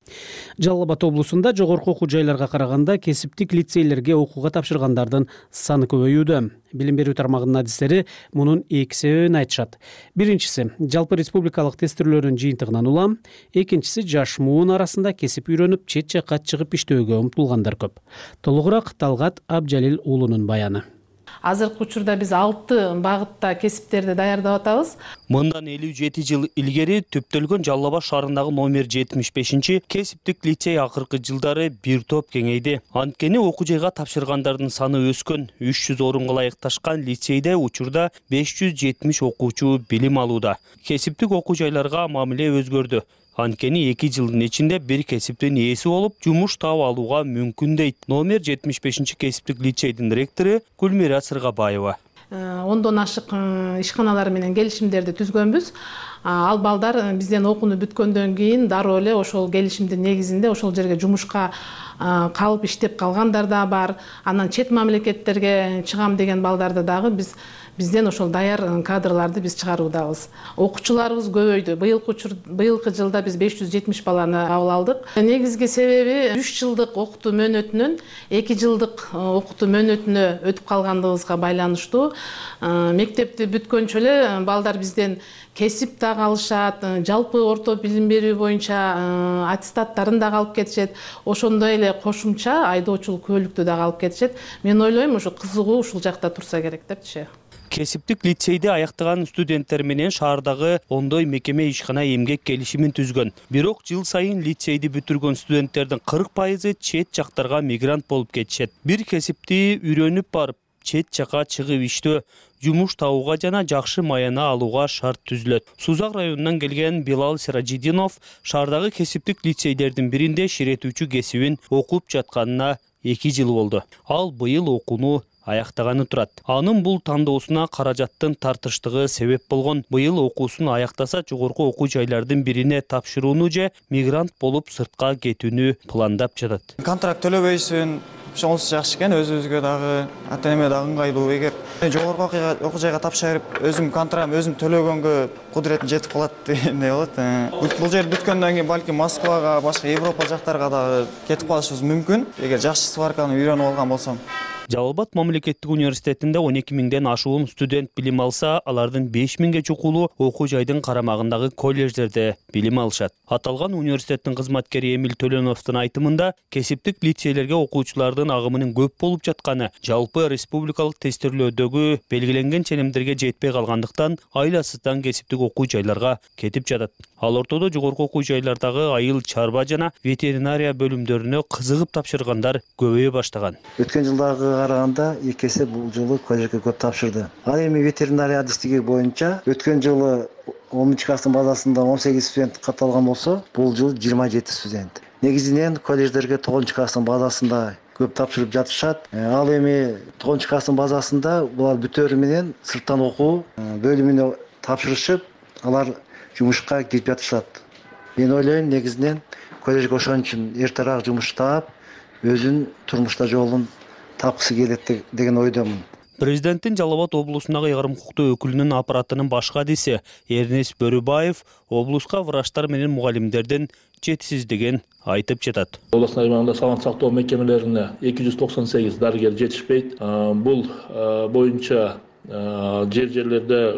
Жалал Абад облусунда жогорку окуу жайларга караганда кесиптик лицейлерге окууга тапшыргандардын саны көбөйүүдө. Билим берүү тармагынын адистери мунун эки себебин айтышат. Биринчиси жалпы республикалык тестирлөөрдүн жыйынтыгынан улам, экинчиси жаш муун арасында кесип үйрөнүп, чет жакка чыгып иштөөгө умтулгандар көп. Толугураак Талгат Абжалил уулунун баяны. Азыркы учурда биз алты багытта кесиптерди даярдап атабыз. Мындан элүү жети жыл илгери түптөлгөн Жалал Абад шаарындагы номер жетимиш бешинчи кесиптик лицей акыркы жылдары бир топ кеңейди. Анткени окуу жайга тапшыргандардын саны өскөн. үч жүз орунга ылайыкташкан лицейде учурда беш жүз жетимиш окуучу билим алууда. Кесиптик окуу жайларга мамиле өзгөрдү. Анткени эки жылдын ичинде бир кесиптин ээси болуп, жумуш таап алууга мүмкүн дейт номер жетимиш бешинчи кесиптик лицейдин ректору Гүлмира Сыргабаева. Ондон ашык ишканалар менен келишимдерди түзгөнбүз. Ал балдар бизден окууну бүткөндөн кийин дароо эле ошол келишимдин негизинде ошол жерге жумушка калып иштеп калгандар да бар. Анан чет мамлекеттерге чыгам деген балдарды дагы биз бизден ошол даяр кадрларды биз чыгаруудабыз. Окуучуларыбыз көбөйдү. Быйылкы быйылкы жылда биз беш жүз жетимиш баланы кабыл алдык. Негизги себеби үч жылдык окутуу мөөнөтүнөн эки жылдык окутуу мөөнөтүнө өтүп калгандыгыбызга байланыштуу. Мектепти бүткөнчө эле балдар бизден кесип дагы алышат, жалпы орто билим берүү боюнча аттестаттарын дагы алып кетишет. Ошондой эле кошумча айдоочулук күбөлүктү дагы алып кетишет. Мен ойлойм, ошо кызыгуу ушул жакта турса керек депчи. Кесиптик лицейди аяктаган студенттер менен шаардагы ондой мекеме ишкана эмгек келишимин түзгөн. Бирок жыл сайын лицейди бүтүргөн студенттердин кырк пайызы чет жактарга мигрант болуп кетишет. Бир кесипти үйрөнүп барып, чет жака чыгып иштөө, жумуш табууга жана жакшы маяна алууга шарт түзүлөт. Сузак районунан келген Билал Сиражидинов шаардагы кесиптик лицейлердин биринде ширетүүчү кесибин окуп жатканына эки жыл болду. Ал быйыл окууну аяктаганы турат. Анын бул тандоосуна каражаттын тартыштыгы себеп болгон. Быйыл окуусун аяктаса жогорку окуу жайлардын бирине тапшырууну же мигрант болуп сыртка кетүүнү пландап жатат. Контракт төлөбөйсүн, ошонусу жакшы экен, өзүбүзгө дагы ата эме дагы ыңгайлуу. Эгер жогорку окуу жайга тапшырып, өзүм контрагым өзүм төлөгөнгө кудуретим жетип калат дегендей болот. Бул жер бүткөндөн кийин балким Москвага, башка Европа жактарга дагы кетип калышыбыз мүмкүн, эгер жакшы сварканы үйрөнүп алган болсом. Жалал Абад мамлекеттик университетинде он эки миңден ашуун студент билим алса, алардын беш миңге чукулу окуу жайдын карамагындагы колледждерде билим алышат. Аталган университеттин кызматкери Эмил Төлөновдун айтымында, кесиптик лицейлерге окуучулардын агымынын көп болуп жатканы жалпы республикалык тестирлөөдөгү белгиленген ченемдерге жетпей калгандыктан айласыздан кесиптик окуу жайларга кетип жатат. Ал ортодо жогорку окуу жайлардагы айыл чарба жана ветеринария бөлүмдөрүнө кызыгып тапшыргандар көбөйө баштаган. Өткөн жылдагы караганда эки эсе бул жылы коллежге көп тапшырды. Ал эми ветеринария адистиги боюнча өткөн жылы онунчу класстын базасында он сегиз студент катталган болсо, бул жыл жыйырма жети студент. Негизинен коллеждерге тогузунчу класстын базасында көп тапшырып жатышат. Ал эми тогузунчу класстын базасында булар бүтөөрү менен сырттан окуу бөлүмүнө тапшырышып, алар жумушка кирип жатышат. Мен ойлойм, негизинен коллежге ошон үчүн эртерээк жумуш таап, өзүнүн турмушта жолун тапкысы келет деген ойдомун. Президенттин Жалал Абад облусундагы ыйгарым укуктуу өкүлүнүн аппаратынын башкы адиси Эрнест Бөрүбаев облуска врачтар менен мугалимдердин жетишсиздигин айтып жатат. Областын аймагында саламат сактоо мекемелерине эки жүз токсон сегиз дарыгер жетишпейт. Бул боюнча жер жерлерде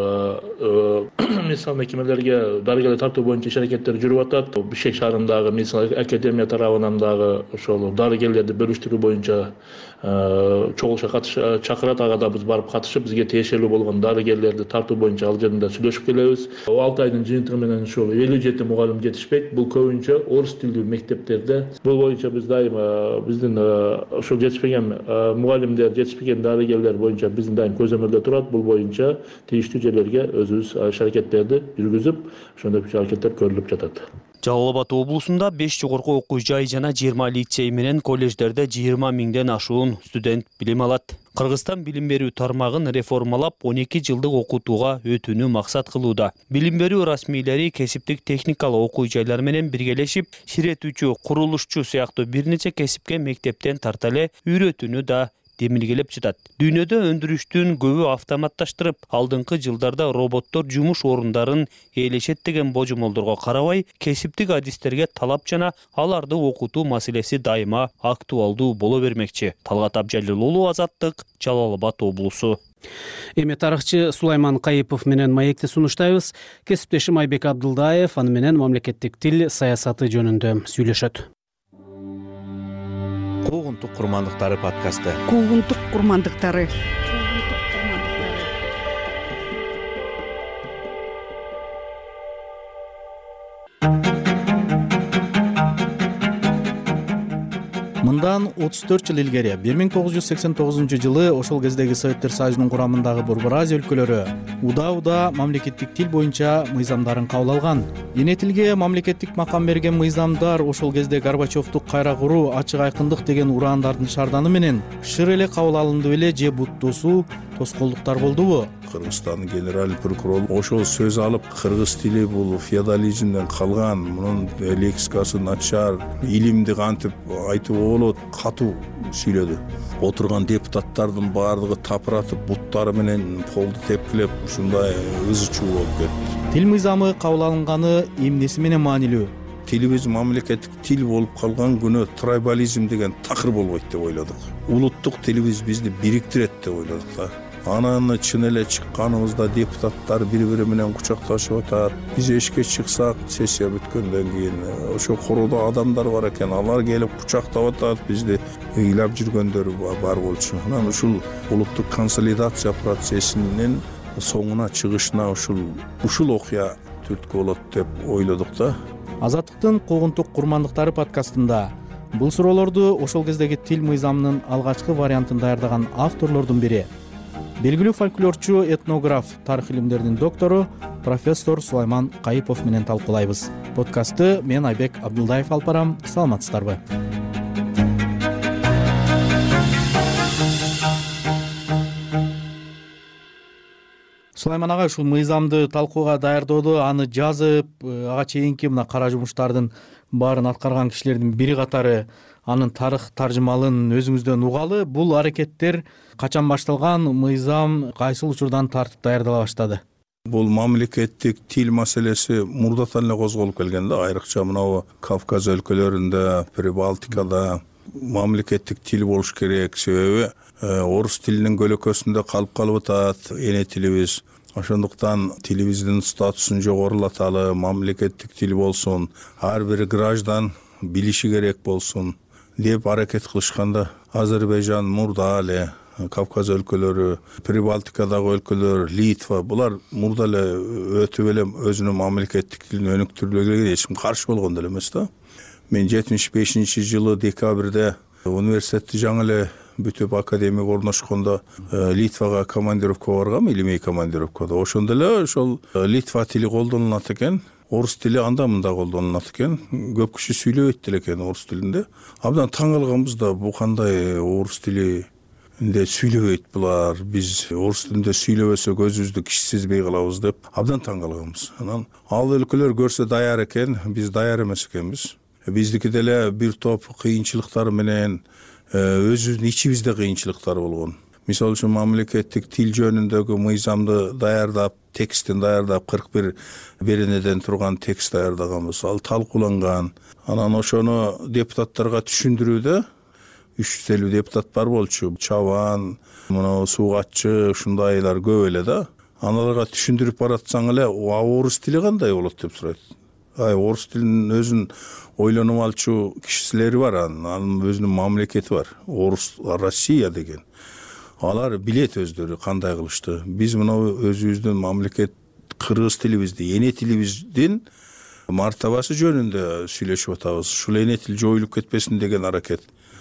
ошол медициналык мекемелерге дарыгерлер тартуу боюнча иш аракеттер жүрүп атат. Бишкек шаарындагы медициналык академия тарабынан дагы ошол дарыгерлерди бөлүштүрүү боюнча чогулушка чакырат. Ага да биз барып катышып, бизге тиешелүү болгон дарыгерлерди тартуу боюнча ал жеринде сүйлөшүп келебиз. алты айдын жыйынтыгы менен ушул элүү жети мугалим жетишпейт. Бул көбүнчө орус тилдүү мектептерде. Бул боюнча биз дайыма биздин ушул жетишпеген мугалимдер, жетишпеген дарыгерлер боюнча биздин дайым көзөмөлдө турат. Бул боюнча тийиштүү жерлерге өзүбүз иш аракеттерди жүргүзүп, ошондой иш аракеттер көрүлүп жатат. Жалал Абад облусунда беш жогорку окуу жай жана жыйырма лицей менен коллеждерде жыйырма миңден ашуун студент билим алат. Кыргызстан билим берүү тармагын реформалап он эки жылдык окутууга өтүүнү максат кылууда. Билим берүү расмийлери кесиптик техникалык окуу жайлар менен биргелешип, ширетүүчү, курулушчу сыяктуу бир нече кесипке мектептен тарта эле үйрөтүүнү да демилгелеп жатат. Дүйнөдө өндүрүштүн көбү автоматташтырып, алдыңкы жылдарда роботтор жумуш орундарын ээлешет деген божомолдорго карабай, кесиптик адистерге талап жана аларды окутуу маселеси дайыма актуалдуу боло бермекчи. Талгат Абжалил уулу, Азаттык, Жалал Абад облусу. Эми тарыхчы Сулайман Кайыпов менен маекти сунуштайбыз. Кесиптешим Айбек Абдылдаев аны менен мамлекеттик тил саясаты жөнүндө сүйлөшөт. Куугунтук курмандыктары подкасты. Куугунтук курмандыктары. Мындан отуз төрт жыл илгери бир миң тогуз жүз сексен тогузунчу жылы ошол кездеги Советтер Союзунун курамындагы Борбор Азия өлкөлөрү удаа-удаа мамлекеттик тил боюнча мыйзамдарын кабыл алган. Эне тилге мамлекеттик макам берген мыйзамдар ошол кезде Горбачевду кайра куруу, ачык айкындык деген ураандардын шарданы менен шыр эле кабыл алынды беле же буттуусу тоскоолдуктар болдубу? Кыргызстандын генеральный прокурору ошол сөз алып, кыргыз тили бул феодализмден калган, мунун лексикасы начар, илимди кантип айтууга болот, катуу сүйлөдү. Отурган депутаттардын баардыгы тапыратып, буттары менен полду тепкилеп, ушундай ызы чуу болуп кетти. Тил мыйзамы кабыл алынганы эмнеси менен маанилүү? Тилибиз мамлекеттик тил болуп калган күнү трайбализм деген такыр болбойт деп ойлодук. Улуттук тилибиз бизди бириктирет деп ойлодук да. Анан чын эле чыкканыбызда депутаттар бири-бири менен кучакташып атат. Биз эшикке чыксак, сессия бүткөндөн кийин ошо короодо адамдар бар экен, алар келип кучактап атат, бизди ыйлап жүргөндөр бар болчу. Анан ушул улуттук консолидация процессинин соңуна чыгышына ушул ушул окуя түрткү болот деп ойлодук да. Азаттыктын куугунтук курмандыктары подкастында бул суроолорду ошол кездеги тил мыйзамынын алгачкы вариантын даярдаган авторлордун бири, белгилүү фольклорчу, этнограф, тарых илимдеринин доктору профессор Сулайман Кайыпов менен талкуулайбыз. Подкастты мен Айбек Абдылдаев алып барам. Саламатсыздарбы? Сулайман ага, ушул мыйзамды талкууга даярдоодо, аны жазып, ага чейинки мына кара жумуштардын баарын аткарган кишилердин бири катары анын тарых таржымалын өзүңүздөн угалы. Бул аракеттер качан башталган, мыйзам кайсыл учурдан тартып даярдала баштады? Бул мамлекеттик тил маселеси мурдатан эле козголуп келген да, айрыкча мына Кавказ өлкөлөрүндө, Прибалтикада мамлекеттик тил болуш керек. Себеби орус тилинин көлөкөсүндө калып калып атат эне тилибиз. Ошондуктан тилибиздин статусун жогорулаталы, мамлекеттик тил болсун, ар бир граждан билиши керек болсун деп аракет кылышканда, Азербайжан мурда эле, Кавказ өлкөлөрү, Прибалтикадагы өлкөлөр, Литва, булар мурда эле өтүп эле өзүнүн мамлекеттик тилин өнүктүрүлгөнгө эч ким каршы болгон деле эмес да. Мен жетимиш бешинчи жылы декабрда университетти жаңы эле бүтүп академияга орношкондо Литвага командировка баргам, илимий командировкада. Ошондо эле ошол Литва тили колдонулат экен, орус тили анда мында колдонулат экен. Көп киши сүйлөбөйт деле экен орус тилинде. Абдан таң калганбыз да, бу кандай орус тили инде сүйлөбөйт булар, биз орус тилинде сүйлөбөсөк өзүбүздү киши сезбей калабыз деп абдан таң калганбыз. Анан ал өлкөлөр көрсө даяр экен, биз даяр эмес экенбиз. Биздики деле бир топ кыйынчылыктар менен өзүбүздүн ичибизде кыйынчылыктар болгон. Мисалы үчүн мамлекеттик тил жөнүндөгү мыйзамды даярдап, текстин даярдап, кырк бир беренеден турган текст даярдаганбыз. Ал талкууланган. Анан ошону депутаттарга түшүндүрүүдө үч жүз элүү депутат бар болчу. Чабан, мына суугатчы, ушундайлар көп эле да. Аналарга түшүндүрүп баратсаң эле, орус тили кандай болот деп сурайт. Ай, орус тилинин өзүн ойлонуп алчу кишилери бар, анын өзүнүн мамлекети бар. Орус Россия деген. Алар билет өздөрү кандай кылышты. Биз мына өзүбүздүн мамлекет кыргыз тилибизди, эне тилибиздин мартабасы жөнүндө сүйлөшүп атабыз. Ушул эне тил жоюлуп кетпесин деген аракет.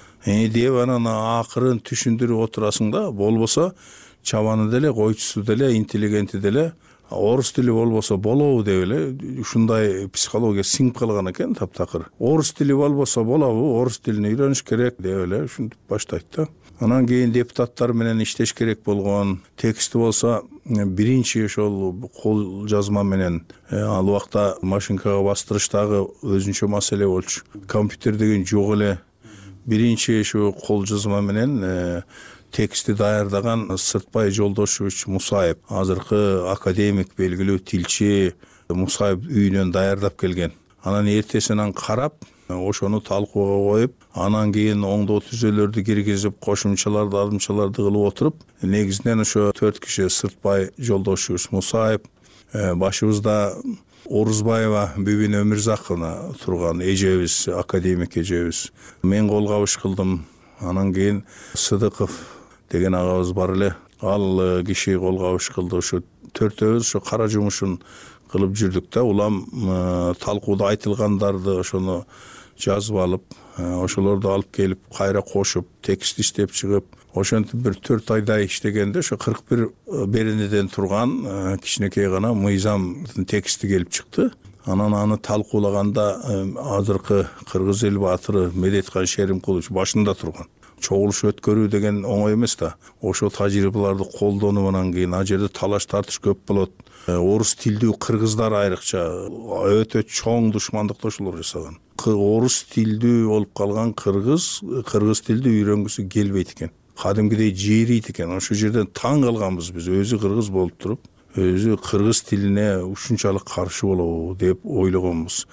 Э деп анан акырын түшүндүрүп отурасың да, болбосо чабаны деле, койчусу деле, интеллигенти деле орус тили болбосо болобу деп эле ушундай психология сиңип калган экен таптакыр. Орус тили болбосо болобу, орус тилин үйрөнүш керек деп эле ушинтип баштайт да. Анан кийин депутаттар менен иштеш керек болгон. Тексти болсо биринчи ошол кол жазма менен ал убакта машинкага бастырыштагы өзүнчө маселе болчу. Компьютер деген жок эле. Биринчи ошо кол жазма менен текстти даярдаган Сыртбай Жолдошевич Мусаев, азыркы академик, белгилүү тилчи Мусаев үйүнөн даярдап келген. Анан эртесинен карап, ошону талкууга коюп, анан кийин оңдоо түзөлөрдү киргизип, кошумчаларды, алдымчаларды кылып отуруп, негизинен ошо төрт киши Сыртбай Жолдошевич Мусаев, башыбызда Орузбаева Бүбүн Өмүрзаковна турган эжебиз, академик эжебиз. Мен кол кабыш кылдым. Анан кийин Сыдыков деген агабыз бар эле. Ал киши кол кабыш кылды. Ошо төртөөбүз ошо кара жумушун кылып жүрдүк да. Улам талкууда айтылгандарды ошону жазып алып, ошолорду алып келип, кайра кошуп, текст иштеп чыгып, ошентип бир төрт айдай иштегенде ошо кырк бир беренеден турган кичинекей гана мыйзамдын тексти келип чыкты. Анан аны талкуулаганда азыркы кыргыз эл баатыры Медеткан Шеримкулович башында турган. Чогулуш өткөрүү деген оңой эмес да. Ошо тажрыйбаларды колдонуп анан кийин ал жерде талаш тартыш көп болот. Орус тилдүү кыргыздар айрыкча өтө чоң душмандыкташуулар жасаган. Орус тилдүү болуп калган кыргыз, кыргыз тилди үйрөнгүсү келбейт экен. Кадимкидей жээрийт экен. Ошол жерден таң калганбыз биз, өзү кыргыз болуп туруп, өзү кыргыз тилине ушунчалык каршы болобу деп ойлогонбуз.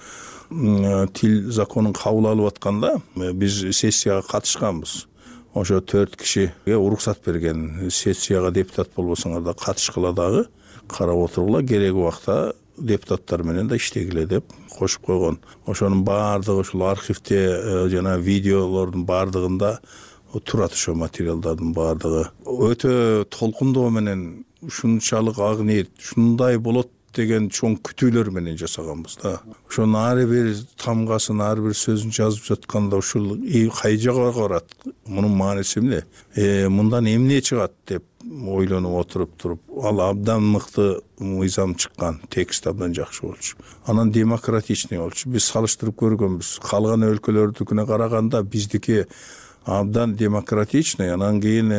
Тил законун кабыл алып атканда биз сессияга катышканбыз. Ошо төрт кишиге уруксат берген. Сессияга депутат болбосоңор да катышкыла дагы, карап отургула, керек убакта депутаттар менен да иштегиле деп кошуп койгон. Ошонун баардыгы ушул архивде жана видеолордун баардыгында турат, ошо материалдардын баардыгы. Өтө толкундоо менен ушунчалык ак ниет, ушундай болот деген чоң күтүүлөр менен жасаганбыз да. Ошонун ар бир тамгасын, ар бир сөзүн жазып жатканда ушул кай жака барат, мунун мааниси эмне? Э, мындан эмне чыгат деп ойлонуп отуруп туруп, ал абдан мыкты мыйзам чыккан, текст абдан жакшы болчу. Анан демократичный болчу. Биз салыштырып көргөнбүз. Калган өлкөлөрдүкүнө караганда биздики абдан демократичный, анан кийин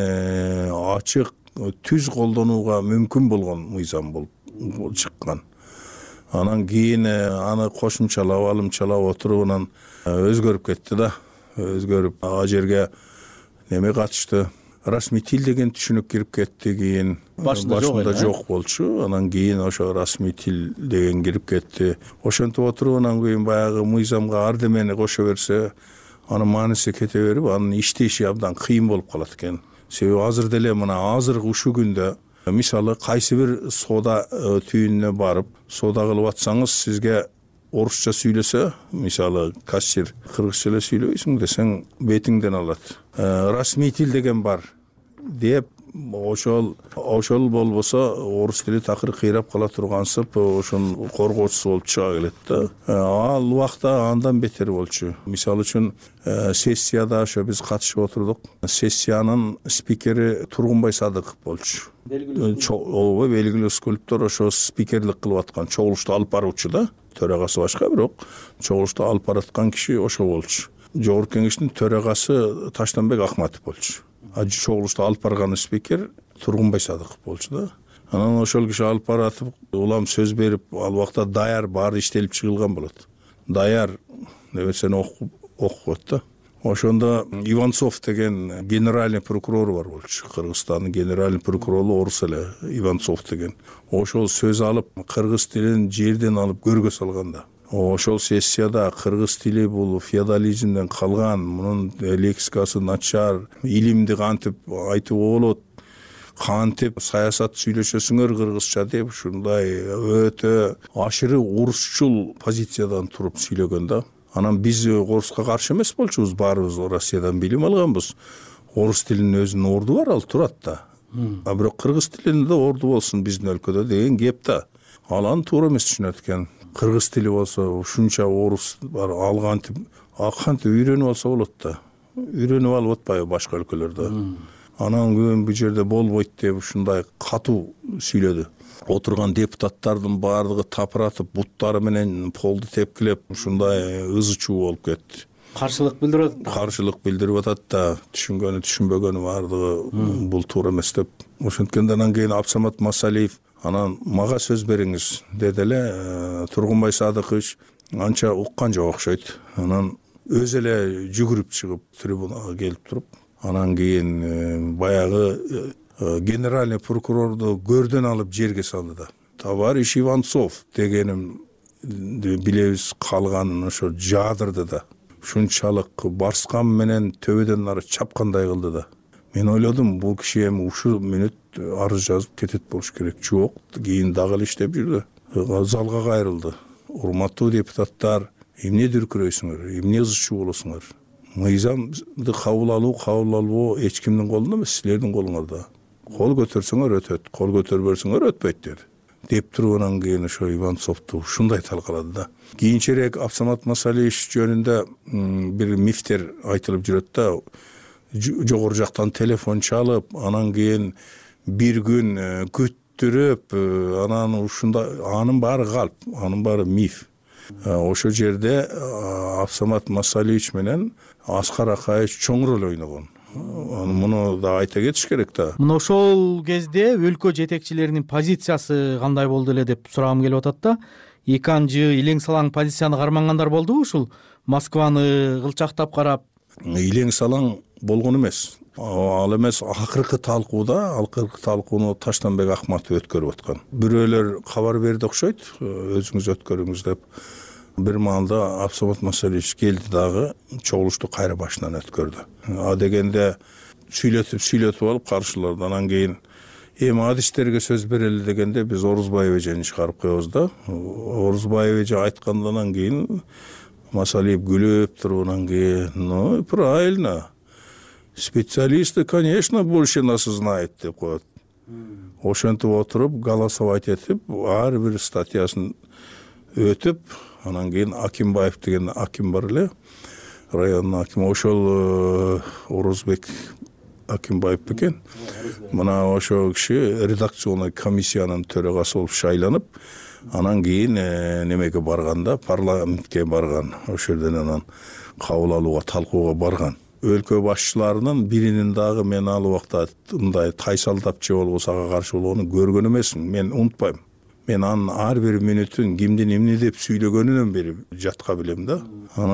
ачык, түз колдонууга мүмкүн болгон мыйзам болуп чыккан. Анан кийин аны кошумчалап, алымчалап отуруп анан өзгөрүп кетти да. Өзгөрүп, ал жерге неме катышты? Расмий тил деген түшүнүк кирип кетти, кийин башында жок болчу. Анан кийин ошо расмий тил деген кирип кетти. Ошентип отуруп анан кийин баягы мыйзамга ардемени кошо берсе, анын мааниси кете берип, анын иштеши абдан кыйын болуп калат экен. Себеби азыр деле мына азыркы ушул күндө мисалы кайсы бир соода түйүнүнө барып, соода кылып атсаңыз, сизге орусча сүйлөсө, мисалы кассир кыргызча эле сүйлөбөйсүң десең, бетиңден алат. Расмий тил деген бар деп, ошол ошол болбосо орус тили такыр кыйрап кала тургансып, ошонун коргоочусу болуп чыга келет да. Ал убакта андан бетер болчу. Мисалы үчүн сессияда ошо биз катышып отурдук. Сессиянын спикери Тургунбай Садыков болчу. Ооба, белгилүү скульптор, ошо спикерлик кылып аткан, чогулушту алып баруучу да. Төрагасы башка, бирок чогулушту алып бараткан киши ошо болчу. Жогорку кеңештин төрагасы Таштанбек Акматов болчу. А чогулушту алып барган спикер Тургунбай Садыков болчу да. Анан ошол киши алып баратып, улам сөз берип, ал убакта даяр баары иштелип чыгылган болот. Даяр нерсени окуп окуп да. Ошондо Иванцов деген генеральный прокурор бар болчу. Кыргызстандын генеральный прокурору орус эле, Иванцов деген. Ошол сөз алып, кыргыз тилин жерден алып көргө салганда. Ошол сессияда кыргыз тили бул феодализмден калган, мунун лексикасы начар, илимди кантип айтууга болот, кантип саясат сүйлөшөсүңөр кыргызча деп, ушундай өтө ашыры орусчул позициядан туруп сүйлөгөн да. Анан биз оруска каршы эмес болчубуз, баарыбыз Россиядан билим алганбыз. Орус тилинин өзүнүн орду бар, ал турат да. А бирок кыргыз тилинде орду болсун биздин өлкөдө деген кеп да. Ал аны туура эмес түшүнөт экен. Кыргыз тили болсо ушунча орус бар, ал кантип кантип үйрөнүп алса болот да. Үйрөнүп алып атпайбы башка өлкөлөрдө. Анан күйүн бул жерде болбойт деп ушундай катуу сүйлөдү. Отурган депутаттардын баардыгы тапыратып, буттары менен полду тепкилеп, ушундай ызы чуу болуп кетти. Каршылык билдирип атат. Каршылык билдирип атат да, түшүнгөнү түшүнбөгөнү баардыгы бул туура эмес деп. Ошенткенде анан кийин Абсамат Масалиев анан мага сөз бериңиз деди эле. Тургунбай Садыкович анча уккан жок окшойт. Анан өзү эле жүгүрүп чыгып трибунага келип туруп, анан кийин баягы генеральный прокурорду көрдөн алып жерге салды да. Товарищ Иванцов дегеним билебиз калганын ошо жаадырды да. Ушунчалык барскан менен төбөдөн ары чапкандай кылды да. Мен ойлодум, бул киши эми ушул мүнөт арыз жазып кетет болуш керек. Жок, кийин дагы эле иштеп жүрдү. Залга кайрылды. Урматтуу депутаттар, эмне дүркүрөйсүңөр, эмне ызчуу болосуңар? Мыйзамды кабыл алуу, кабыл албоо эч кимдин колунда эмес, силердин колуңарда. Кол көтөрсөңөр өтөт, кол көтөрбөсөңөр өтпөйт деди. Деп туруп анан кийин ошо Иванцовду ушундай талкалады да. Кийинчерээк Абсамат Масалиевич жөнүндө бир мифтер айтылып жүрөт да. Жогору жактан телефон чалып, анан кийин бир күн күттүрүп, анан ушундай, анын баары калп, анын баары миф. Ошо жерде Абсамат Масалиевич менен Аскар Акаевич чоң роль ойногон. Муну да айта кетиш керек да. Мына ошол кезде өлкө жетекчилеринин позициясы кандай болду эле деп сурагым келип атат да. Эки анжы илең салаң позицияны кармангандар болдубу ушул? Москваны кылчактап карап. Илең салаң болгон эмес. Ал эмес акыркы талкууда, акыркы талкууну Таштанбек Акматов өткөрүп аткан. Бирөөлөр кабар берди окшойт, өзүңүз өткөрүңүз деп. Бир маалда Абсамат Масалиевич келди дагы, чогулушту кайра башынан өткөрдү. А дегенде сүйлөтүп сүйлөтүп алып каршыларды. Анан кийин эми адистерге сөз берели дегенде биз Орузбаев эжени чыгарып коебуз да. Орузбаев эже айткандан кийин Масалиев күлүп туруп анан кийин, ну, правильно. Специалисты, конечно, больше нас знает деп коет. Ошентип отуруп, голосовать этип, ар бир статьясын өтүп, анан кийин Акимбаев деген аким бар эле, райондун акими, ошол Орузбек Акимбаев бекен. Мына ошол киши редакционный комиссиянын төрагасы болуп шайланып, анан кийин немеге барганда, парламентке барган, ошол жерден анан кабыл алууга, талкууга барган. Өлкө башчыларынын биринин дагы мен ал убакта мындай тайсалдап же болбосо ага каршы болгонун көргөн эмесмин. Мен унутпайм. Мен анын ар бир мүнөтүн кимдин эмне деп сүйлөгөнүнөн бери жатка билем да.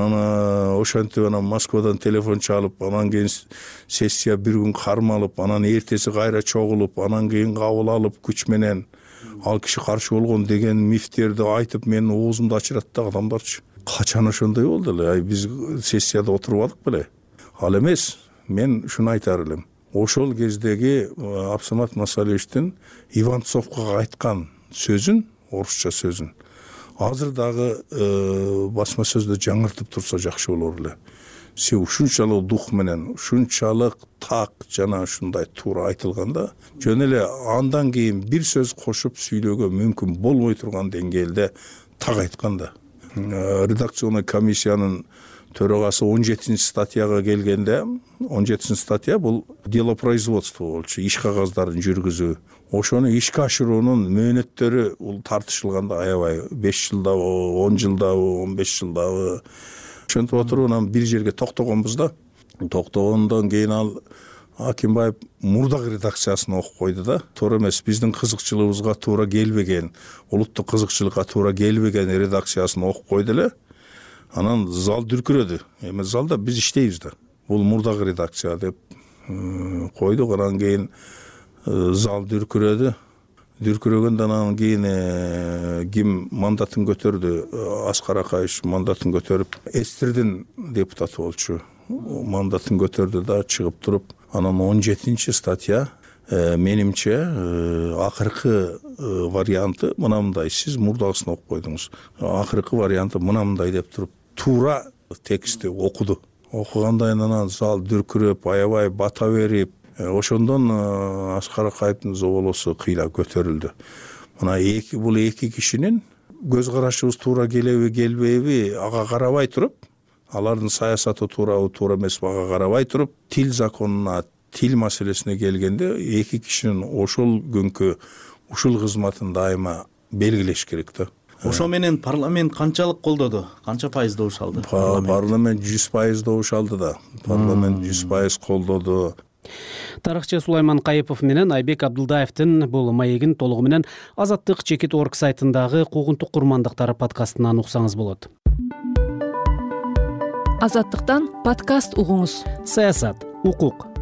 Анан ошентип анан Москвадан телефон чалып, анан кийин сессия бир күн кармалып, анан эртеси кайра чогулуп, анан кийин кабыл алып күч менен ал киши каршы болгон деген мифтерди айтып менин оозумду ачырат да адамдарчы. Качан ошондой болду эле? Биз сессияда отурбадык беле? Ал эмес, мен ушуну айтар элем. Ошол кездеги Абсамат Масалиевичтин Иванцовго айткан сөзүн, орусча сөзүн, азыр дагы басма сөздө жаңыртып турса жакшы болор эле. Се ушунчалык дух менен, ушунчалык так жана ушундай туура айтылганда, жөн эле андан кийин бир сөз кошуп сүйлөөгө мүмкүн болбой турган деңгээлде так айтканда. Редакционный комиссиянын төрагасы он жетинчи статьяга келгенде, он жетинчи статья бул делопроизводство болчу, иш кагаздарын жүргүзүү. Ошону ишке ашыруунун мөөнөттөрү бул тартышылганда аябай беш жылдабы, он жылдабы, он беш жылдабы. Ошентип отуруп анан бир жерге токтогонбуз да. Токтогондон кийин ал Акимбаев мурдагы редакциясын окуп койду да. Туура эмес, биздин кызыкчылыгыбызга туура келбеген, улуттук кызыкчылыкка туура келбеген редакциясын окуп койду эле. Анан зал дүркүрөдү. Эми залда биз иштейбиз да. Бул мурдагы редакция деп койдук. Анан кийин зал дүркүрөдү. Дүркүрөгөндөн анан кийин ким мандатын көтөрдү? Аскар Акаевич мандатын көтөрүп, Эстирдин депутаты болчу. Мандатын көтөрдү да, чыгып туруп, анан он жетинчи статья менимче акыркы варианты мынандай. Сиз мурдагысын окуп койдуңуз. Акыркы варианты мынандай деп туруп, туура текстти окуду. Окугандан анан зал дүркүрөп, аябай бата берип, ошондон Аскар Акаевдин зоболосу кыйла көтөрүлдү. Мына эки бул эки кишинин көз карашыбыз туура келеби, келбейби ага карабай туруп, алардын саясаты туурабы, туура эмеспи ага карабай туруп, тил законуна, тил маселесине келгенде эки кишинин ошол күнкү ушул кызматын дайыма белгилеш керек да. Ошо менен парламент канчалык колдоду? Канча пайыз добуш алды? Парламент жүз пайыз добуш алды да. Парламент жүз пайыз колдоду. Тарыхчы Сулайман Кайыпов менен Айбек Абдылдаевдин бул маегин толугу менен Азаттык чекит орг сайтындагы куугунтук курмандыктары подкастынан уксаңыз болот. Азаттыктан подкаст угуңуз. Саясат, укук,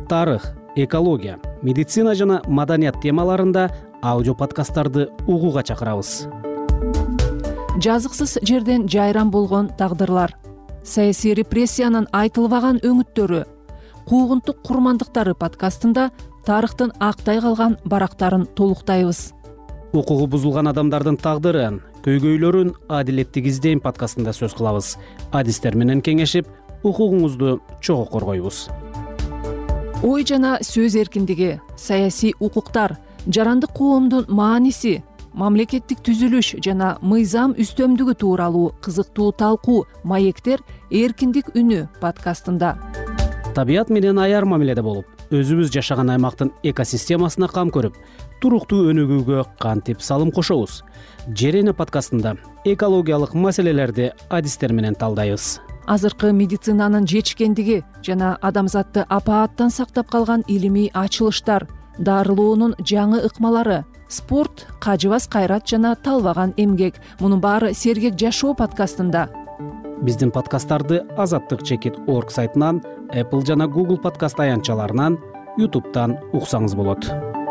тарых, экология, медицина жана маданият темаларында аудио подкасттарды угууга чакырабыз. Жазыксыз жерден жайран болгон тагдырлар, саясий репрессиянын айтылбаган өңүттөрү, куугунтук курмандыктары подкастында тарыхтын актай калган барактарын толуктайбыз. Укугу бузулган адамдардын тагдырын, көйгөйлөрүн адилеттик издейм подкастында сөз кылабыз. Адистер менен кеңешип, укугуңузду чогуу коргойбуз. Ой жана сөз эркиндиги, саясий укуктар, жарандык коомдун мааниси, мамлекеттик түзүлүш жана мыйзам үстөмдүгү тууралуу кызыктуу талкуу маектер эркиндик үнү подкастында. Табият менен аяр мамиледе болуп, өзүбүз жашаган аймактын экосистемасына кам көрүп, туруктуу өнүгүүгө кантип салым кошобуз? Жер эне подкастында экологиялык маселелерди адистер менен талдайбыз. Азыркы медицинанын жетишкендиги жана адамзатты апааттан сактап калган илимий ачылыштар, дарылоонун жаңы ыкмалары, спорт, кажыбас кайрат жана талбаган эмгек. Мунун баары Сергек жашоо подкастында. Биздин подкасттарды азаттык чекит точка орг сайтынан, Apple жана Google подкаст аянтчаларынан, YouTube'дан уксаңыз болот.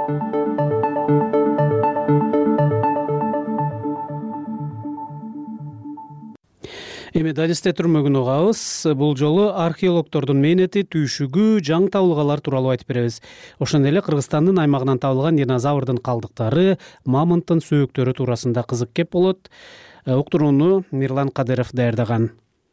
Эми адисте түрмөгүн угабыз. Бул жолу археологдордун мээнети түйшүгү, жаңы табылгалар тууралуу айтып беребиз. Ошондой эле Кыргызстандын аймагынан табылган динозаврдын калдыктары, мамонттун сөөктөрү туурасында кызык кеп болот. Уктурууну Мирлан Кадыров даярдаган.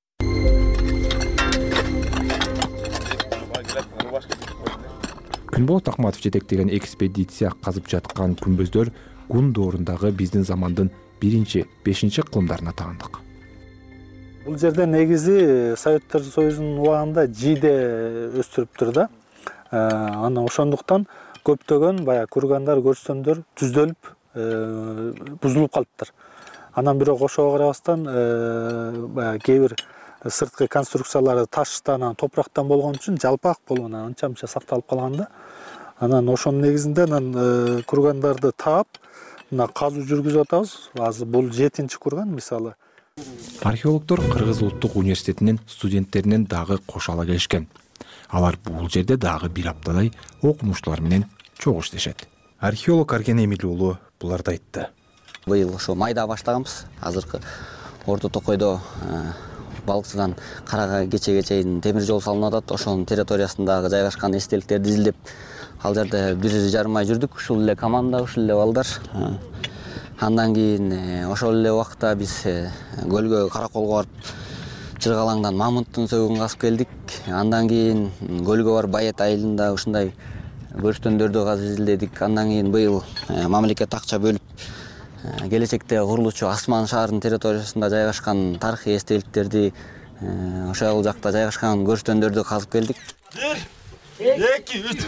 Күнболот Акматов жетектеген экспедиция казып жаткан күмбөздөр Гун доорундагы биздин замандын биринчи, бешинчи кылымдарына таандык. Бул жерде негизи Советтер Союзунун убагында жийде өстүрүптүр да. Ана ошондуктан көптөгөн баягы кургандар, көрстөндөр түздөлүп, бузулуп калыптыр. Анан бирок ошого карабастан баягы кээ бир сырткы конструкциялары таштан, топурактан болгон үчүн жалпак болуп, анча-мынча сакталып калган да. Анан ошонун негизинде анан кургандарды таап, мына казуу жүргүзүп атабыз. Азыр бул жетинчи курган мисалы. Археологдор Кыргыз улуттук университетинин студенттеринен дагы кошало келишкен. Алар бул жерде дагы бир аптадай окумуштуулар менен чогуу иштешет. Археолог Арген Эмил уулу буларды айтты. Быйыл ошо майда баштаганбыз. Азыркы Орто Токойдо Балыкчыдан Карага кечеге чейин темир жол салынып атат. Ошонун территориясындагы жайгашкан эстеликтерди изилдеп, ал жерде бир жарым ай жүрдүк. Ушул эле команда, ушул эле балдар. Андан кийин ошол эле убакта биз көлгө Караколго барып Жыргалаңдан мамонттун сөөгүн казып келдик. Андан кийин көлгө барып Байет айылында ушундай көрстөндөрдү казып изилдедик. Андан кийин быйыл мамлекет акча бөлүп келечекте курулуучу Асман шаарынын территориясында жайгашкан тарыхый эстеликтерди, ошол жакта жайгашкан көрстөндөрдү казып келдик. эки үч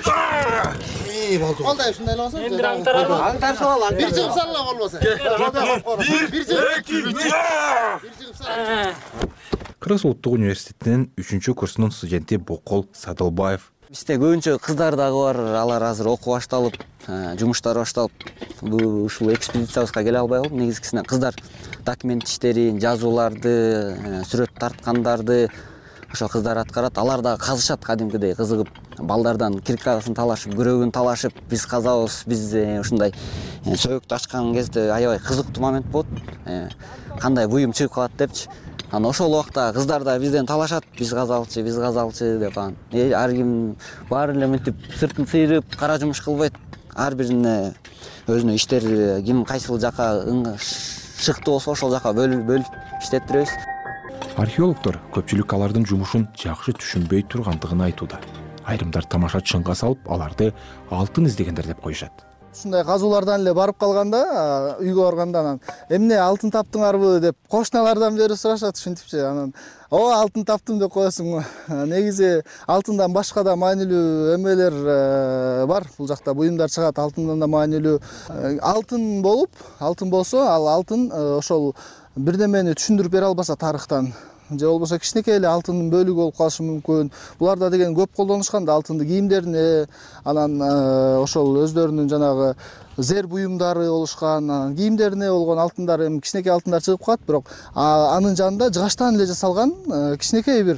Кандай ушундай эле болсо? Эми аңтарабы? Аңтарсып ал, бир жыгып салла болбосо. бир эки үч Кыргыз улуттук университетинин үчүнчү курсунун студенти Бокол Садылбаев. Бизде көбүнчө кыздар дагы бар, алар азыр окуу башталып, жумуштары башталып, бул ушул экспедициябызга келе албай калып, негизгисинен кыздар документ иштерин, жазууларды, сүрөт тарткандарды ошо кыздар аткарат. Алар да казышат кадимкидей кызыгып, балдардан киркасын талашып, күрөгүн талашып, биз казабыз, биз ушундай сөөктү ачкан кезде аябай кызыктуу момент болот. Кандай буюм чыгып калат депчи. Анан ошол убакта кыздар да бизден талашат, биз казалчы, биз казалчы деп анан. Ар ким баары эле мынтип сыртын сыйрып, кара жумуш кылбайт. Ар бирине өзүнүн иштерди ким кайсыл жака шыктуу болсо ошол жака бөлүп иштеттиребиз. Археологдор көпчүлүк алардын жумушун жакшы түшүнбөй тургандыгын айтууда. Айрымдар тамаша чыңга салып, аларды алтын издегендер деп коюшат. Ушундай казуулардан эле барып калганда, үйгө барганда анан эмне алтын таптыңарбы деп кошуналардан бери сурашат, ушинтипчи. Анан о алтын таптым деп коесуң. Негизи алтындан башка да маанилүү эмелер бар. Бул жакта буюмдар чыгат, алтындан да маанилүү. Алтын болуп, алтын болсо, ал алтын ошол бирдемени түшүндүрүп бере албаса тарыхтан, же болбосо кичинекей эле алтындын бөлүгү болуп калышы мүмкүн. Буларда деген көп колдонушкан да алтынды кийимдерине, анан ошол өздөрүнүн жанагы зер буюмдары болушкан, кийимдерине болгон алтындар, эми кичинекей алтындар чыгып калат, бирок анын жанында жыгачтан эле жасалган кичинекей бир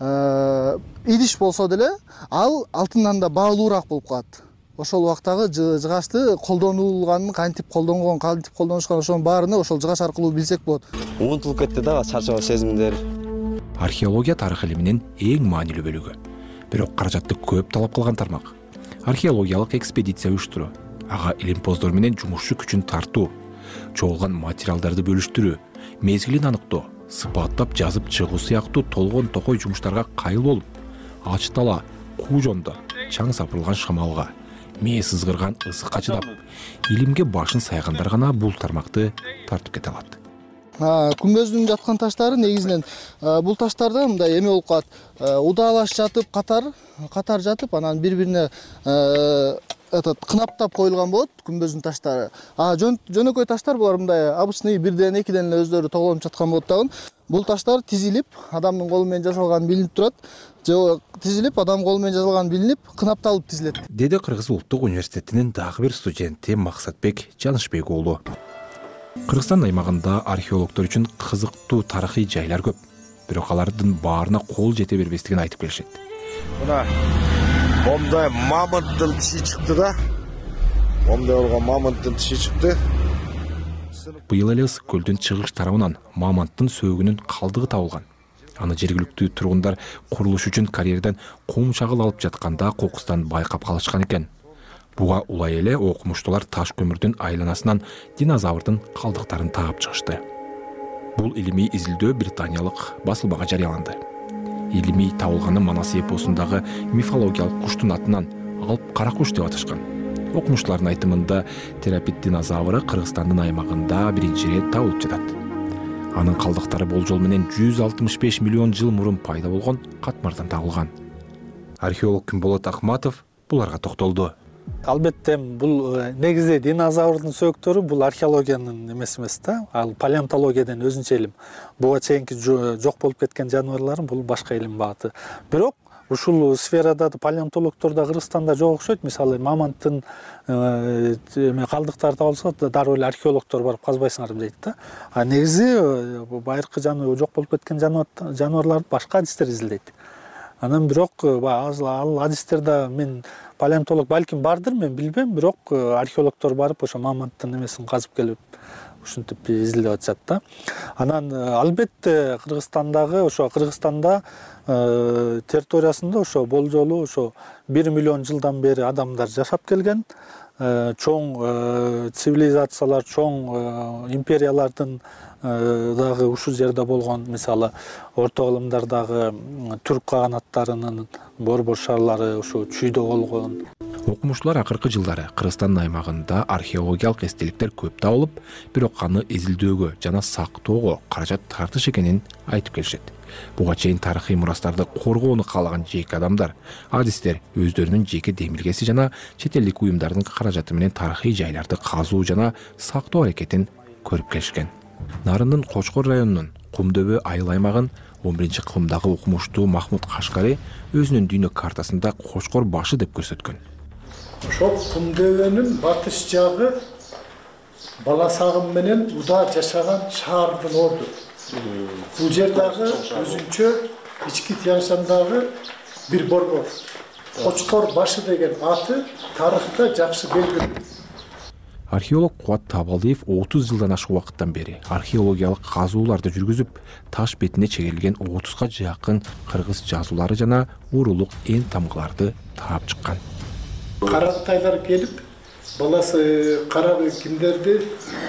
идиш болсо деле ал алтындан да баалуураак болуп калат. Ошол убактагы жыгачты колдонулганын, кантип колдонгон, кантип колдонушкан ошонун баарыны ошол жыгач аркылуу билсек болот. Унутулуп кетти да чарчоо сезимдер. Археология тарых илиминин эң маанилүү бөлүгү. Бирок каражатты көп талап кылган тармак. Археологиялык экспедиция уюштуруу, ага илимпоздор менен жумушчу күчүн тартуу, чогулган материалдарды бөлүштүрүү, мезгилин аныктоо, сыпаттап жазып чыгуу сыяктуу толгон токой жумуштарга кайыл болуп, ач тала, куу жондо, чаң сапырылган шамалга, мээ сызгырган ысыкка чыдап, илимге башын сайгандар гана бул тармакты тартып кете алат. Күмбөздүн жаткан таштары негизинен бул таштарда мындай эме болуп калат. Удаалаш жатып, катар, катар жатып, анан бири-бирине этот кынаптап коюлган болот күмбөздүн таштары. А жөнөкөй таштар булар мындай обычный бирден экиден эле өздөрү тоголонуп жаткан болот дагы. Бул таштар тизилип, адамдын колу менен жасалган билинип турат. Же тизилип, адам колу менен жасалган билинип, кынапталып тизилет. Деди Кыргыз улуттук университетинин дагы бир студенти Максатбек Жанышбек уулу. Кыргызстан аймагында археологдор үчүн кызыктуу тарыхый жайлар көп. Бирок алардын баарына кол жете бербестигин айтып келишет. Мына момдай мамонттун тиши чыкты да. Момдай болгон мамонттун тиши чыкты. Быйыл эле Ысык көлдүн чыгыш тарабынан мамонттун сөөгүнүн калдыгы табылган. Аны жергиликтүү тургундар курулуш үчүн карьерден кум чагыл алып жатканда кокустан байкап калышкан экен. Буга улай эле окумуштуулар таш көмүрдүн айланасынан динозаврдын калдыктарын таап чыгышты. Бул илимий изилдөө британиялык басылмага жарыяланды. Илимий табылганы Манас эпосундагы мифологиялык куштун атынан алып кара куш деп аташкан. Окумуштуулардын айтымында терапит динозавры Кыргызстандын аймагында биринчи ирет табылып жатат. Анын калдыктары болжол менен жүз алтымыш беш миллион жыл мурун пайда болгон катмардан табылган. Археолог Күнболот Акматов буларга токтолду. Албетте бул негизи динозаврдын сөөктөрү бул археологиянын эмеси эмес да, ал палеонтологиядан өзүнчө илим. Буга чейинки жок болуп кеткен жаныбарлар бул башка илим багыты. Бирок ушул сферада палеонтологдор да Кыргызстанда жок окшойт. Мисалы мамонттун эме калдыктары табылса, дароо эле археологдор барып казбайсыңар дейт да. А негизи байыркы жаныбар жок болуп кеткен жаныбарларды башка адистер изилдейт. Анан бирок ал адистерде мен палеонтолог балким бардыр, мен билбейм, бирок археологдор барып ошо мамонттун эмесин казып келип ушинтип изилдеп атышат да. Анан албетте Кыргызстандагы ошо Кыргызстанда территориясында ошо болжолу ошо бир миллион жылдан бери адамдар жашап келген. Чоң цивилизациялар, чоң империялардын дагы ушул жерде болгон, мисалы орто кылымдардагы түрк каганаттарынын борбор шарлары ошо чүйдө болгон. Окумуштуулар акыркы жылдары Кыргызстан аймагында археологиялык эстеликтер көп табылып, бирок аны изилдөөгө жана сактоого каражат тартыш экенин айтып келишет. Буга чейин тарыхый мурастарды коргоону каалаган жеке адамдар, адистер өздөрүнүн жеке демилгеси жана чет элдик уюмдардын каражаты менен тарыхый жайларды казуу жана сактоо аракетин көрүп келишкен. Нарындын Кочкор районунун Кумдөбө айыл аймагын он биринчи кылымдагы окумуштуу Махмуд Кашкари өзүнүн дүйнө картасында Кочкор башы деп көрсөткөн. Ошол Кумдөбөнүн батыш жагы Баласагым менен Уда жашаган шаардын орду. Бул жер дагы өзүнчө ички Тянь-Шандагы бир борбор. Кочкор башы деген аты тарыхта жакшы белгилүү. Археолог Кубат Табалдиев отуз жылдан ашык убакыттан бери археологиялык казууларды жүргүзүп, таш бетине чегерилген отузга жакын кыргыз жазуулары жана урулук эн тамгыларды таап чыккан. Каратайлар келип, баласы кара кимдерди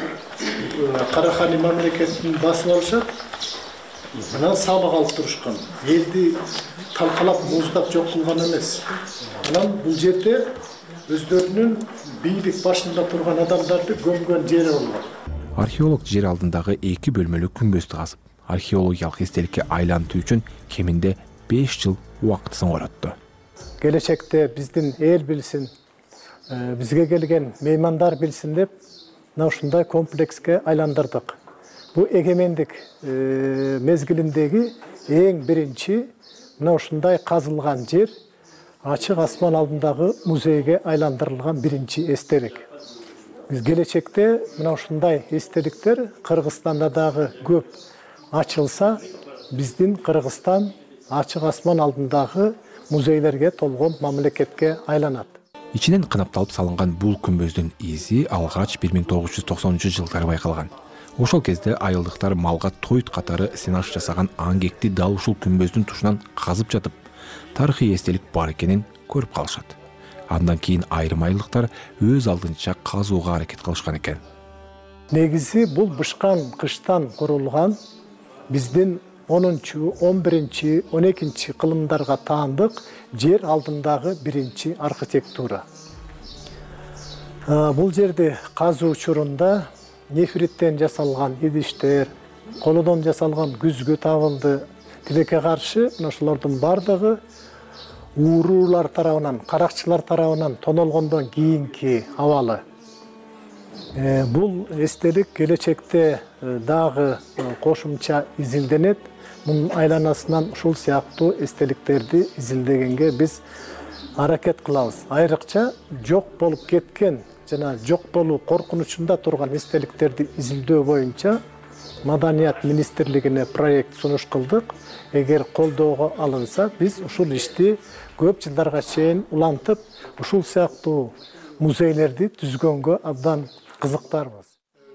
Карахани мамлекетин басып алышат. Анан сабак алып турушкан. Элди талкалап, муздап жок кылган эмес. Анан бул жерде өздөрүнүн бийлик башында турган адамдарды көмгөн жери болгон. Археолог жер алдындагы эки бөлмөлүү күмбөздү казып, археологиялык эстеликке айлантуу үчүн кеминде беш жыл убакыт соңгоротту. Келечекте биздин эл билсин, бизге келген меймандар билсин деп, мына ушундай комплекске айландырдык. Бул эгемендик мезгилиндеги эң биринчи мына ушундай казылган жер ачык асман алдындагы музейге айландырылган биринчи эстелик. Биз келечекте мына ушундай эстеликтер Кыргызстанда дагы көп ачылса, биздин Кыргызстан ачык асман алдындагы музейлерге толгон мамлекетке айланат. Ичинен кынапталып салынган бул күмбөздүн изи алгач бир миң тогуз жүз токсонунчу жылдары байкалган. Ошол кезде айылдыктар малга тойт катары сенаш жасаган аңгекти дал ушул күмбөздүн тушунан казып жатып, тарыхый эстелик бар экенин көрүп калышат. Андан кийин айрым айылдыктар өз алдынча казууга аракет кылышкан экен. Негизи бул бышкан кыштан курулган биздин онунчу, он биринчи, он экинчи кылымдарга таандык жер алдындагы биринчи архитектура. Бул жерде казуу учурунда нефриттен жасалган идиштер, колодон жасалган күзгү табылды. Тилекке каршы ошолордун бардыгы уурулар тарабынан, каракчылар тарабынан тонолгондон кийинки абалы. Бул эстелик келечекте дагы кошумча изилденет. Мунун айланасынан ушул сыяктуу эстеликтерди изилдегенге биз аракет кылабыз. Айрыкча жок болуп кеткен жана жок болуу коркунучунда турган эстеликтерди изилдөө боюнча Маданият министрлигине проект сунуш кылдык. Эгер колдоого алынса, биз ушул ишти көп жылдарга чейин улантып, ушул сыяктуу музейлерди түзгөнгө абдан кызыктарбыз.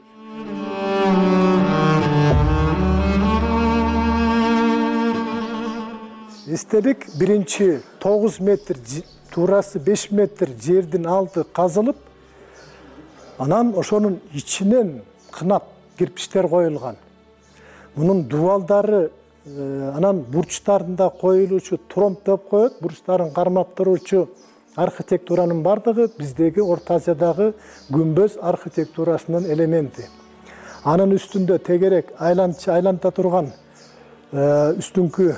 Эстелик биринчи тогуз метр, туурасы беш метр жердин алды казылып, анан ошонун ичинен кынап кирпичтер коюлган. Мунун дубалдары анан бурчтарында коюлуучу тромб деп коет, бурчтарын кармап туруучу архитектуранын бардыгы биздеги Орто Азиядагы күмбөз архитектурасынын элементи. Анын үстүндө тегерек айланча айланта турган үстүңкү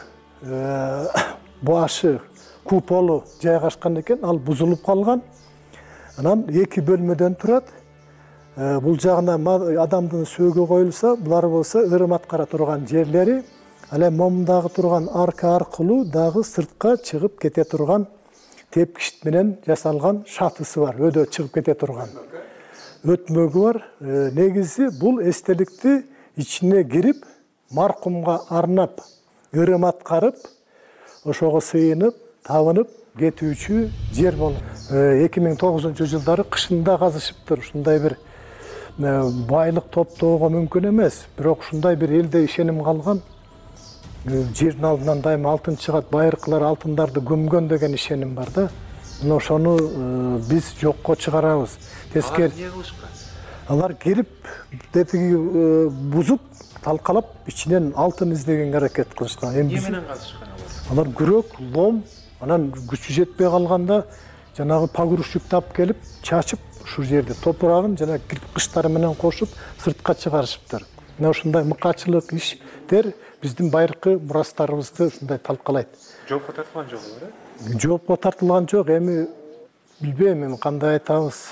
башы куполу жайгашкан экен, ал бузулуп калган. Анан эки бөлмөдөн турат. Бул жагына адамдын сөөгү коюлса, булар болсо ырым аткара турган жерлери, ал эми момундагы турган арка аркылуу дагы сыртка чыгып кете турган тепкич менен жасалган шатысы бар, өдө чыгып кете турган. Өтмөгү бар. Негизи бул эстеликти ичине кирип, маркумга арнап ырым аткарып, ошого сыйынып, табынып кетүүчү жер болуп. эки миң тогузунчу жылдары кышында казышыптыр. Ушундай бир байлык топтоого мүмкүн эмес, бирок ушундай бир элде ишеним калган. Жердин алдынан дайыма алтын чыгат, байыркылар алтындарды көмгөн деген ишеним бар да. Мына ошону биз жокко чыгарабыз. Тескери. Алар келип, детиги бузуп, талкалап, ичинен алтын издегенге аракет кылышкан. Эмне менен казышкан алар? Алар күрөк, лом, анан күчү жетпей калганда жанагы погрузчик тап келип, чачып, ушул жерде топурагын жана кирпичтары менен кошуп, сыртка чыгарышыптыр. Мына ушундай мыкачылык иштер биздин байыркы мурастарыбызды ушундай талкалайт. Жоопко тартылган жок эле? Жоопко тартылган жок, эми билбейм, эми кандай айтабыз.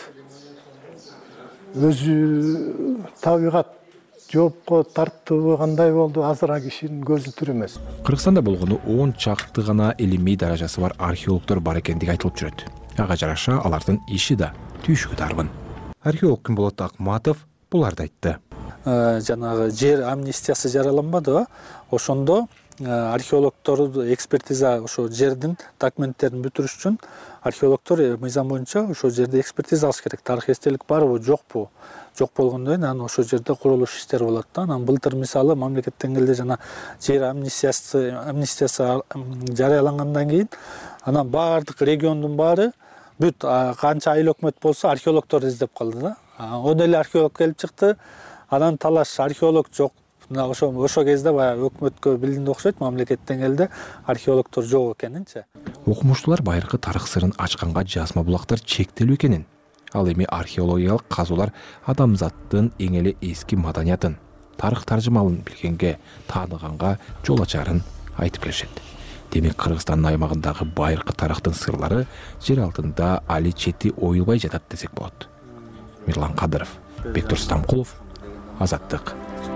Өзү табигат жоопко тартууы кандай болду, азыраак кишинин көзү түр эмес. Кыргызстанда болгону он чакты гана илимий даражасы бар археологдор бар экендиги айтылып жүрөт. Ага жараша алардын иши да түйшүгү дарбын. Археолог Кымболот Акматов буларды айтты. Жанагы жер амнистиясы жараланбадыбы? Ошондо археологдор экспертиза ошо жердин документтерин бүтүрүш үчүн археологдор мыйзам боюнча ошо жерде экспертиза алыш керек. Тарых эстелик барбы, жокпу? Жок болгондон кийин анан ошо жерде курулуш иштери болот да. Анан былтыр мисалы мамлекет деңгээлде жана жер амнистиясы амнистиясы жарыялангандан кийин анан баардык региондун баары бүт канча айыл өкмөт болсо археологдор издеп калды да. он эле археолог келип чыкты. Анан талаш археолог жок. Ошо ошо кезде баягы өкмөткө билдинди окшойт, мамлекет деңгээлде археологдор жок экенинчи. Окумуштуулар байыркы тарых сырын ачканга жазма булактар чектелүү экенин, ал эми археологиялык казуулар адамзаттын эң эле эски маданиятын, тарых таржымалын билгенге, тааныганга жол ачарын айтып келишет. Демек Кыргызстандын аймагындагы байыркы тарыхтын сырлары жер алтында али чети оюлбай жатат десек болот. Мирлан Кадыров, Бектур Стамкулов, Азаттык.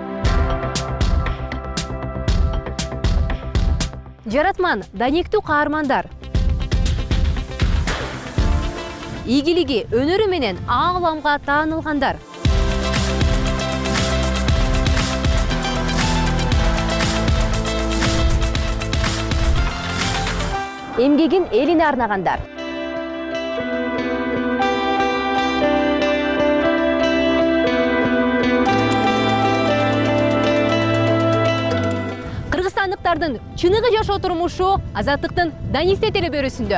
Жаратман, данектүү каармандар. Ийгилиги, өнөрү менен ааламга таанылгандар. эмгегин элине арнагандар. Кыргызстандыктардын чыныгы жашоо турмушу Азаттыктын Данисте телебөрүсүндө.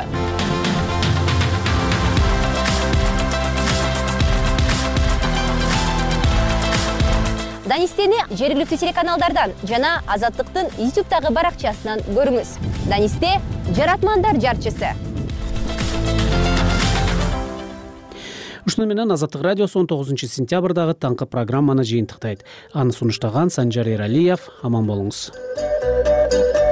Данистени жергиликтүү телеканалдардан жана Азаттыктын ютубтагы баракчасынан көрүңүз. Данисте жаратмандар жарчысы. Ушуну менен Азаттык радиосу он тогузунчу сентябрдагы таңкы программаны жыйынтыктайт. Аны сунуштаган Санжар Эралиев. Аман болуңуз.